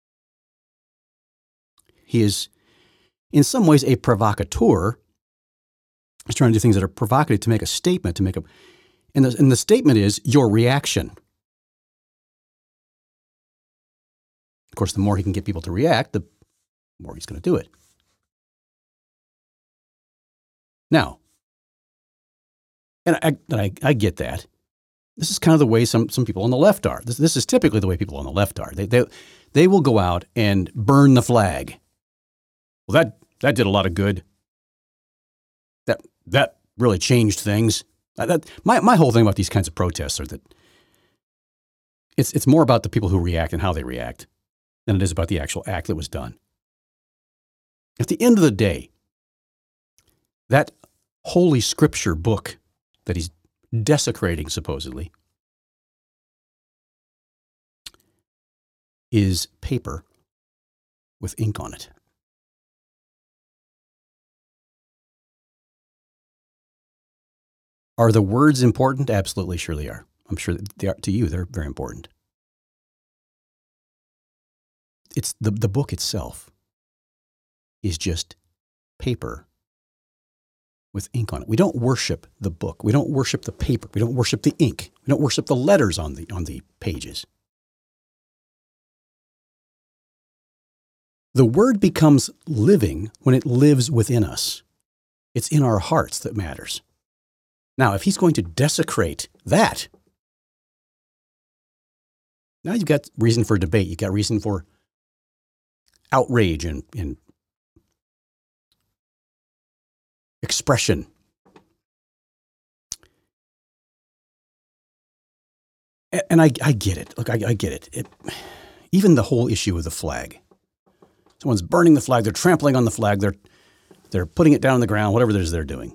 He is in some ways a provocateur. He's trying to do things that are provocative to make a statement, and the statement is your reaction. Of course, the more he can get people to react, the more he's going to do it. Now, and I get that. This is kind of the way some people on the left are. This is typically the way people on the left are. They will go out and burn the flag. Well, that did a lot of good. That really changed things. My whole thing about these kinds of protests are that it's more about the people who react and how they react than it is about the actual act that was done. At the end of the day, that holy scripture book that he's desecrating, supposedly, is paper with ink on it. Are the words important? Absolutely, sure they are. I'm sure that they are, to you, they're very important. It's the book itself is just paper with ink on it. We don't worship the book. We don't worship the paper. We don't worship the ink. We don't worship the letters on the pages. The word becomes living when it lives within us. It's in our hearts that matters. Now, if he's going to desecrate that, now you've got reason for debate. You've got reason for outrage and expression. And I get it. Look, I get it. Even the whole issue of the flag. Someone's burning the flag. They're trampling on the flag. They're putting it down on the ground, whatever it is they're doing.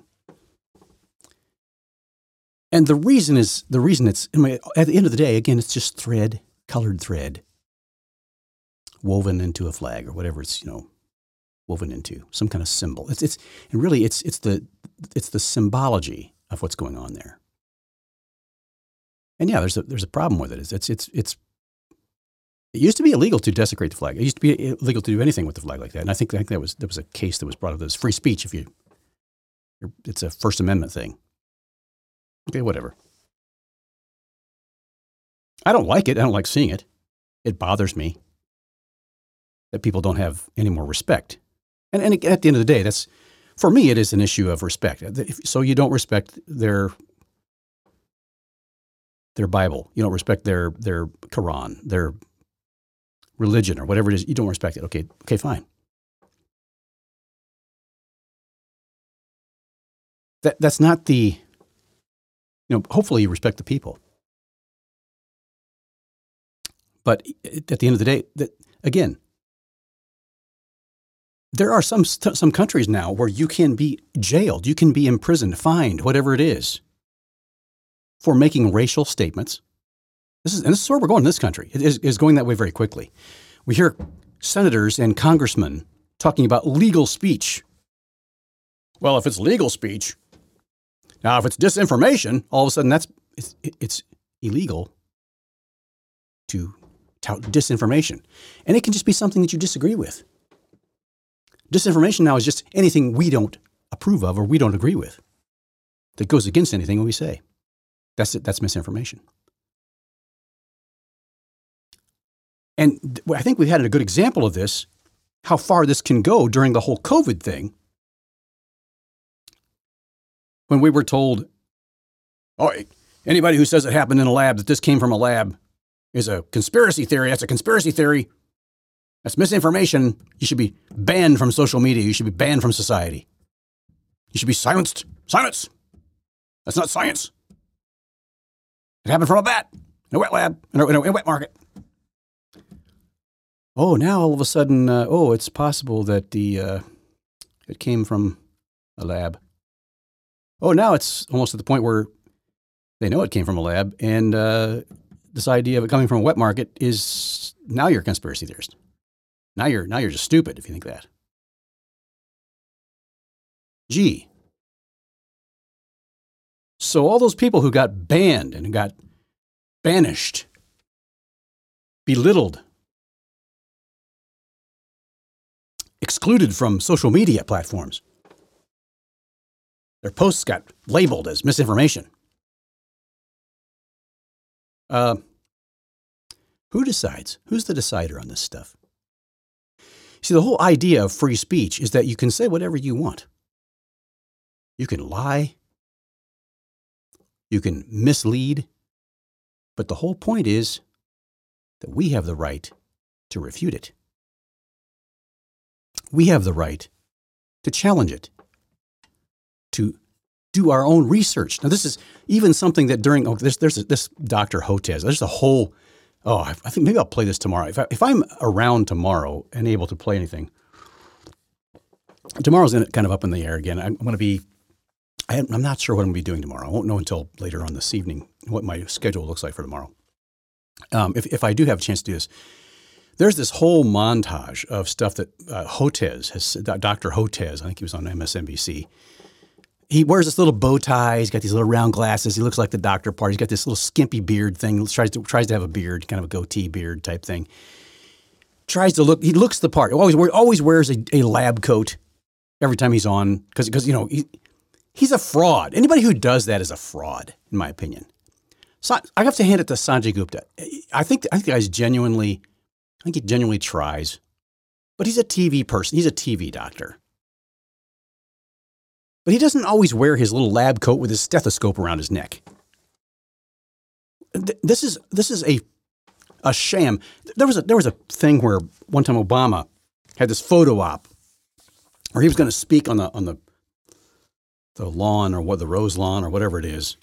And the reason it's, at the end of the day, again, it's just thread, colored thread, woven into a flag or whatever it's, woven into, some kind of symbol. It's the symbology of what's going on there. And yeah, there's a problem with it. It used to be illegal to desecrate the flag. It used to be illegal to do anything with the flag like that. And I think there was a case that was brought up. That was free speech. It's a First Amendment thing. Okay, whatever. I don't like it. I don't like seeing it. It bothers me that people don't have any more respect. And at the end of the day, for me, it is an issue of respect. So you don't respect their Bible. You don't respect their Quran, their religion, or whatever it is. You don't respect it. Okay, fine. That's not the... hopefully you respect the people. But at the end of the day, again, there are some countries now where you can be jailed, you can be imprisoned, fined, whatever it is, for making racial statements. This is where we're going in this country. It is going that way very quickly. We hear senators and congressmen talking about legal speech. Well, if it's legal speech, now if it's disinformation, all of a sudden it's illegal to tout disinformation. And it can just be something that you disagree with. Disinformation now is just anything we don't approve of or we don't agree with that goes against anything we say. That's it. That's misinformation. And I think we've had a good example of this, how far this can go during the whole COVID thing. When we were told, anybody who says it happened in a lab, that this came from a lab, is a conspiracy theory. That's a conspiracy theory. That's misinformation. You should be banned from social media. You should be banned from society. You should be silenced. Silence. That's not science. It happened from a bat in a wet lab, in a wet market. Oh, now all of a sudden, it's possible that it came from a lab. Oh, now it's almost at the point where they know it came from a lab, and this idea of it coming from a wet market is now you're a conspiracy theorist. Now you're just stupid if you think that. Gee. So all those people who got banned and got banished, belittled, excluded from social media platforms, their posts got labeled as misinformation. Who decides? Who's the decider on this stuff? See, the whole idea of free speech is that you can say whatever you want. You can lie. You can mislead. But the whole point is that we have the right to refute it. We have the right to challenge it, to do our own research. Now, this is even something that during this Dr. Hotez, there's a whole, I think maybe I'll play this tomorrow. If I'm around tomorrow and able to play anything, tomorrow's kind of up in the air again. I'm not sure what I'm going to be doing tomorrow. I won't know until later on this evening what my schedule looks like for tomorrow. If I do have a chance to do this, there's this whole montage of stuff that Dr. Hotez, I think he was on MSNBC. He wears this little bow tie. He's got these little round glasses. He looks like the doctor part. He's got this little skimpy beard thing. He tries to have a beard, kind of a goatee beard type thing. He looks the part. Always wears a lab coat every time he's on because he's a fraud. Anybody who does that is a fraud, in my opinion. So I have to hand it to Sanjay Gupta. I think the guy's genuinely. I think he genuinely tries, but he's a TV person. He's a TV doctor. But he doesn't always wear his little lab coat with his stethoscope around his neck. This is a sham. There was a thing where one time Obama had this photo op where he was going to speak on the lawn or the Rose Lawn or whatever it is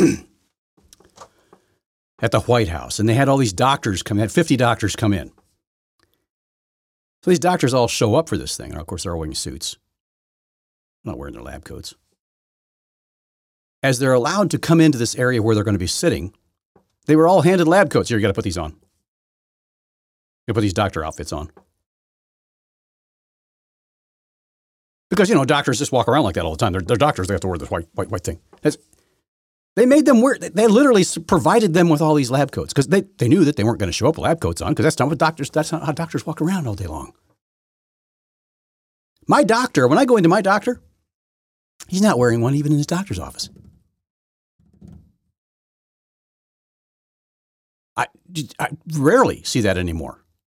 at the White House, and they had all these doctors come. They had 50 doctors come in. So these doctors all show up for this thing. And of course, they're all wearing suits, not wearing their lab coats. As they're allowed to come into this area where they're going to be sitting, they were all handed lab coats. Here, you got to put these on. You got to put these doctor outfits on. Because, doctors just walk around like that all the time. They're doctors. They have to wear this white thing. They made them wear, they literally provided them with all these lab coats because they knew that they weren't going to show up with lab coats on because that's not how doctors walk around all day long. My doctor, when I go into my doctor, he's not wearing one even in his doctor's office. I rarely see that anymore.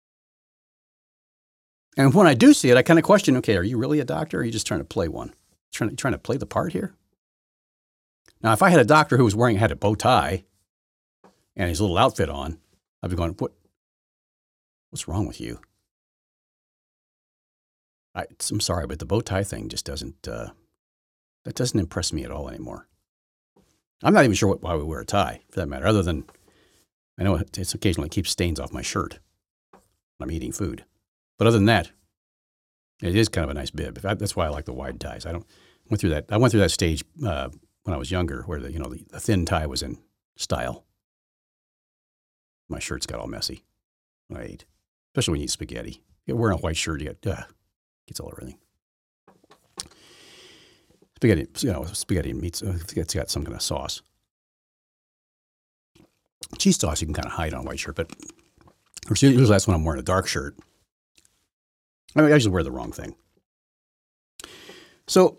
And when I do see it, I kind of question, okay, are you really a doctor or are you just trying to play one? Trying to play the part here? Now, if I had a doctor who had a bow tie and his little outfit on, I'd be going, what's wrong with you? I'm sorry, but the bow tie thing just doesn't impress me at all anymore. I'm not even sure why we wear a tie, for that matter, other than I know it's occasionally keeps stains off my shirt when I'm eating food. But other than that, it is kind of a nice bib. That's why I like the wide ties. I went through that stage when I was younger, where the thin tie was in style. My shirts got all messy when I ate, especially when you eat spaghetti. You're wearing a white shirt, gets all everything. Spaghetti and meats. It's got some kind of sauce. Cheese sauce you can kind of hide on a white shirt, but usually that's when I'm wearing a dark shirt. I usually wear the wrong thing. So,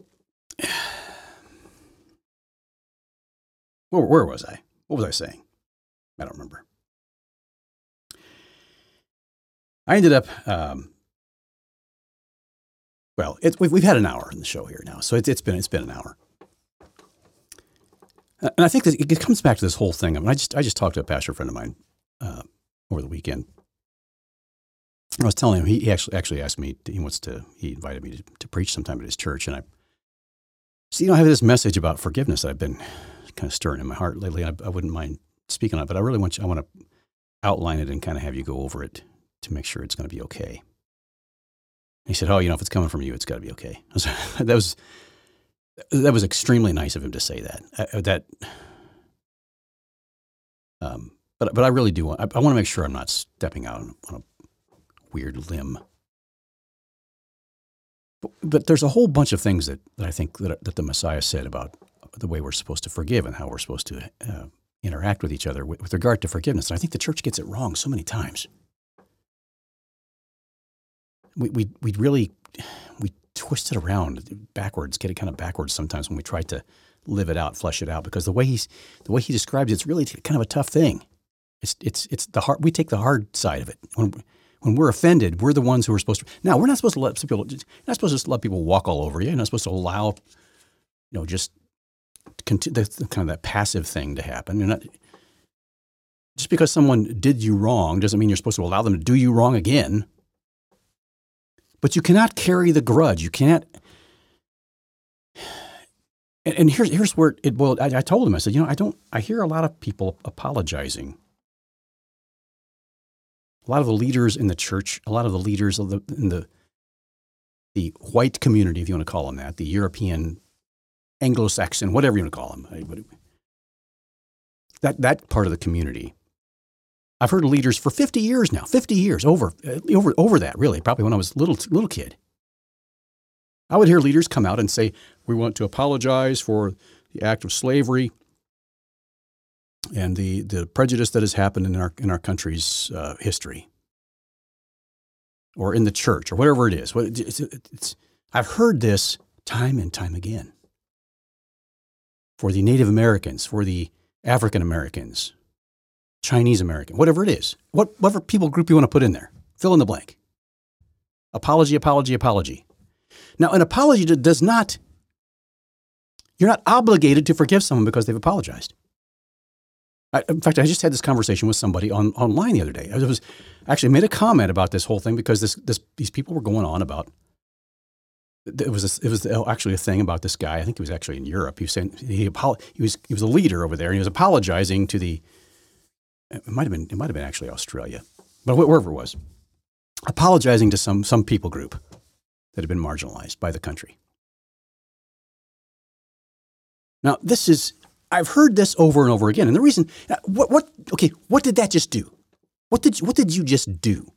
where was I? What was I saying? I don't remember. I ended up, we've had an hour in the show here now, so it's been an hour. And I think that it comes back to this whole thing. I mean, I just talked to a pastor friend of mine over the weekend. I was telling him he actually asked me. He invited me to preach sometime at his church, and I have this message about forgiveness that I've been kind of stirring in my heart lately. I wouldn't mind speak on it, but I want to outline it and kind of have you go over it to make sure it's going to be okay. He said, "Oh, if it's coming from you, it's got to be okay." That was extremely nice of him to say that. But I really do want to make sure I'm not stepping out on a weird limb. But there's a whole bunch of things that I think that the Messiah said about the way we're supposed to forgive and how we're supposed to interact with each other with regard to forgiveness. And I think the church gets it wrong so many times. We twist it around backwards, get it kind of backwards sometimes when we try to live it out, flesh it out, because the way he describes it's really kind of a tough thing. It's the hard. We take the hard side of it. When we're offended, we're the ones who are supposed to. Now, we're not supposed to let people. You're not supposed to just let people walk all over you. You're not supposed to allow, just kind of that passive thing to happen. You're not. Just because someone did you wrong doesn't mean you're supposed to allow them to do you wrong again. But you cannot carry the grudge. You can't. And here's where it boiled. I told him. I said, I hear a lot of people apologizing. A lot of the leaders in the church, a lot of the leaders in the white community, if you want to call them that, the European, Anglo-Saxon, whatever you want to call them, that part of the community. I've heard leaders for 50 years now, 50 years over that, really, probably when I was a little kid. I would hear leaders come out and say, we want to apologize for the act of slavery and the prejudice that has happened in our country's history, or in the church, or whatever it is. I've heard this time and time again. For the Native Americans, for the African Americans, Chinese American, whatever it is, whatever people group you want to put in there, fill in the blank. Apology, apology, apology. Now, an apology does not. You're not obligated to forgive someone because they've apologized. In fact, I just had this conversation with somebody online the other day. I actually made a comment about this whole thing because these people were going on about. It was actually a thing about this guy. I think he was actually in Europe. He was saying he was a leader over there, and he was apologizing to the. It might have been actually Australia, but wherever it was, apologizing to some people group that had been marginalized by the country. Now, I've heard this over and over again. And the reason, what did that just do? What did you just do?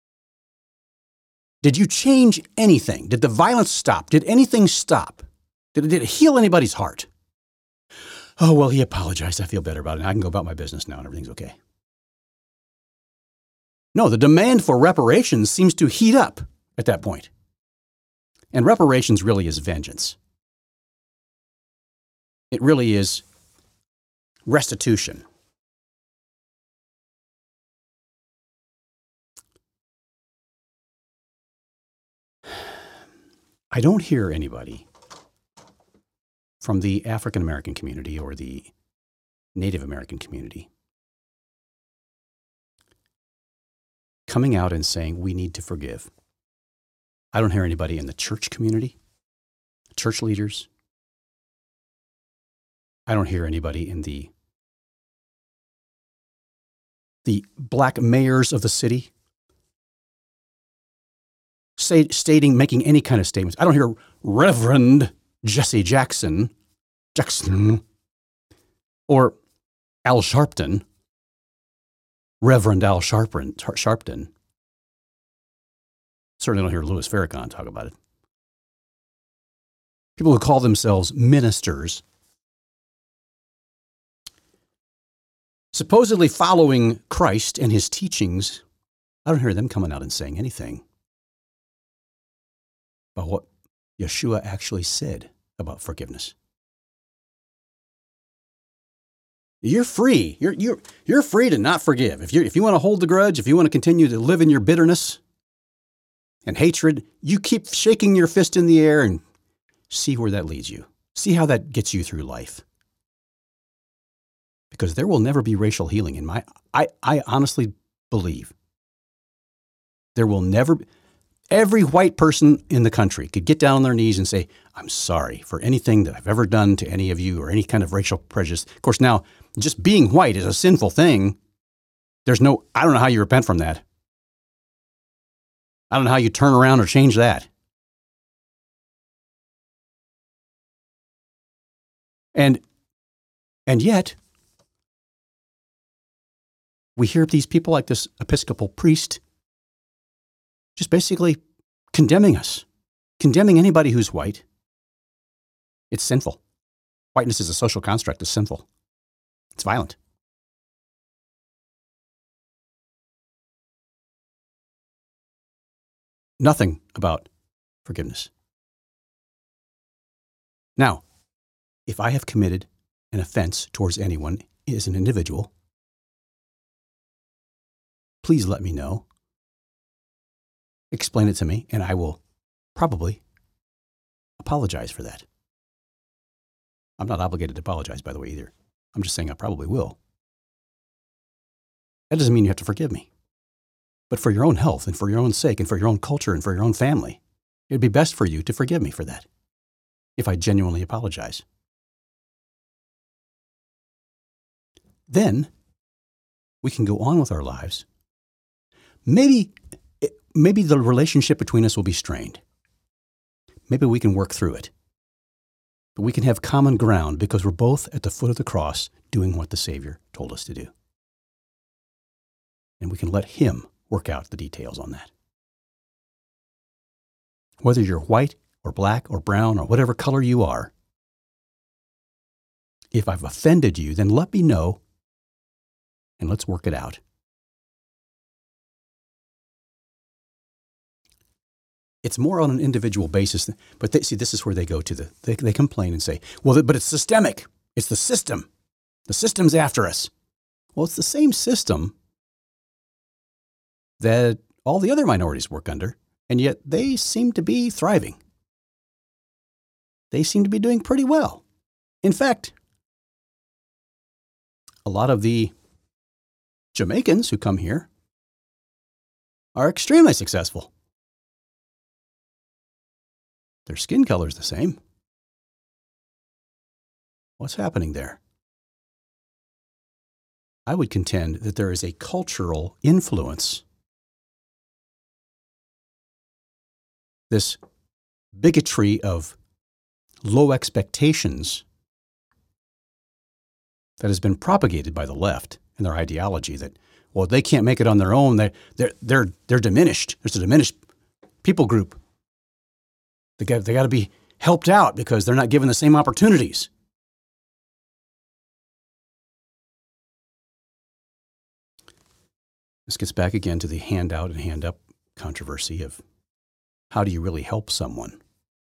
Did you change anything? Did the violence stop? Did anything stop? Did it heal anybody's heart? Oh, well, he apologized. I feel better about it. I can go about my business now and everything's okay. No, the demand for reparations seems to heat up at that point. And reparations really is vengeance. It really is restitution. I don't hear anybody from the African American community or the Native American community coming out and saying we need to forgive. I don't hear anybody in the church community, church leaders. I don't hear anybody in the black mayors of the city making any kind of statements. I don't hear Reverend Jesse Jackson, or Al Sharpton, Reverend Al Sharpton. Certainly don't hear Louis Farrakhan talk about it. People who call themselves ministers, supposedly following Christ and his teachings, I don't hear them coming out and saying anything about what Yeshua actually said about forgiveness. You're free. You're free to not forgive. If you want to hold the grudge, if you want to continue to live in your bitterness and hatred, you keep shaking your fist in the air and see where that leads you. See how that gets you through life. Because there will never be racial healing I honestly believe there will never be. every white person in the country could get down on their knees and say, I'm sorry for anything that I've ever done to any of you or any kind of racial prejudice. Of course, now, just being white is a sinful thing. I don't know how you repent from that. I don't know how you turn around or change that. And yet, we hear these people like this Episcopal priest just basically condemning us, condemning anybody who's white. It's sinful. Whiteness is a social construct. It's sinful. It's violent. Nothing about forgiveness. Now, if I have committed an offense towards anyone as an individual, please let me know. Explain it to me, and I will probably apologize for that. I'm not obligated to apologize, by the way, either. I'm just saying I probably will. That doesn't mean you have to forgive me. But for your own health and for your own sake and for your own culture and for your own family, it would be best for you to forgive me for that, if I genuinely apologize. Then we can go on with our lives. Maybe the relationship between us will be strained. Maybe we can work through it. But we can have common ground because we're both at the foot of the cross doing what the Savior told us to do. And we can let Him work out the details on that. Whether you're white or black or brown or whatever color you are, if I've offended you, then let me know and let's work it out. It's more on an individual basis, but this is where they go to they complain and say, well, but it's systemic. It's the system. The system's after us. Well, it's the same system that all the other minorities work under, and yet they seem to be thriving. They seem to be doing pretty well. In fact, a lot of the Jamaicans who come here are extremely successful. Their skin color is the same. What's happening there? I would contend that there is a cultural influence. This bigotry of low expectations that has been propagated by the left and their ideology that, well, they can't make it on their own. They're diminished. There's a diminished people group. They got to be helped out because they're not given the same opportunities. This gets back again to the handout and hand up controversy of how do you really help someone?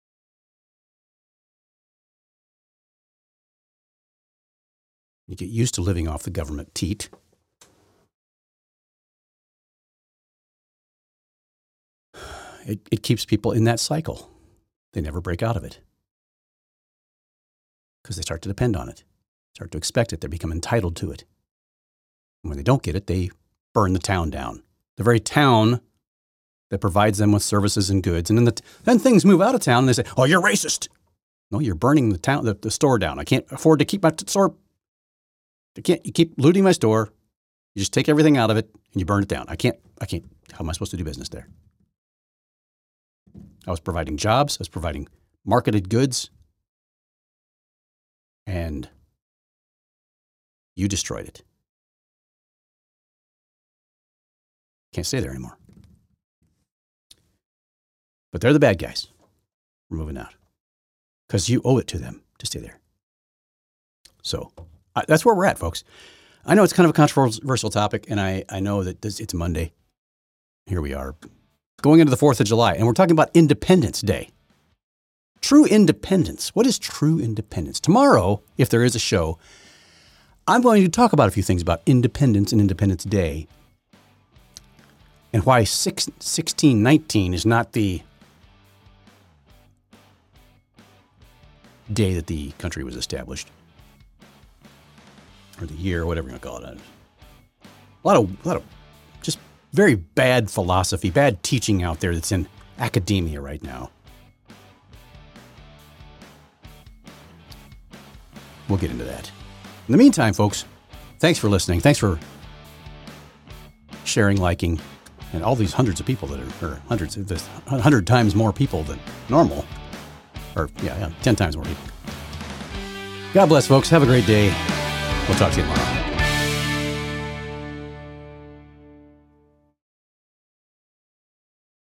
You get used to living off the government teat. It keeps people in that cycle. They never break out of it because they start to depend on it, start to expect it. They become entitled to it. And when they don't get it, they burn the town down. The very town that provides them with services and goods. And then things move out of town and they say, oh, you're racist. No, you're burning the store down. I can't afford to keep my store. You keep looting my store. You just take everything out of it and you burn it down. I can't. How am I supposed to do business there? I was providing jobs. I was providing marketed goods. And you destroyed it. Can't stay there anymore. But they're the bad guys. We're moving out. Because you owe it to them to stay there. So that's where we're at, folks. I know it's kind of a controversial topic, and I know that it's Monday. Here we are, going into the 4th of July, and we're talking about Independence Day. True independence. What is true independence? Tomorrow, if there is a show, I'm going to talk about a few things about independence and Independence Day and why 1619 is not the day that the country was established, or the year, whatever you want to call it. A lot of just very bad philosophy, bad teaching out there that's in academia right now. We'll get into that. In the meantime, folks, thanks for listening. Thanks for sharing, liking, and all these hundreds of people that are, 100 times more people than normal. Or, 10 times more people. God bless, folks. Have a great day. We'll talk to you tomorrow.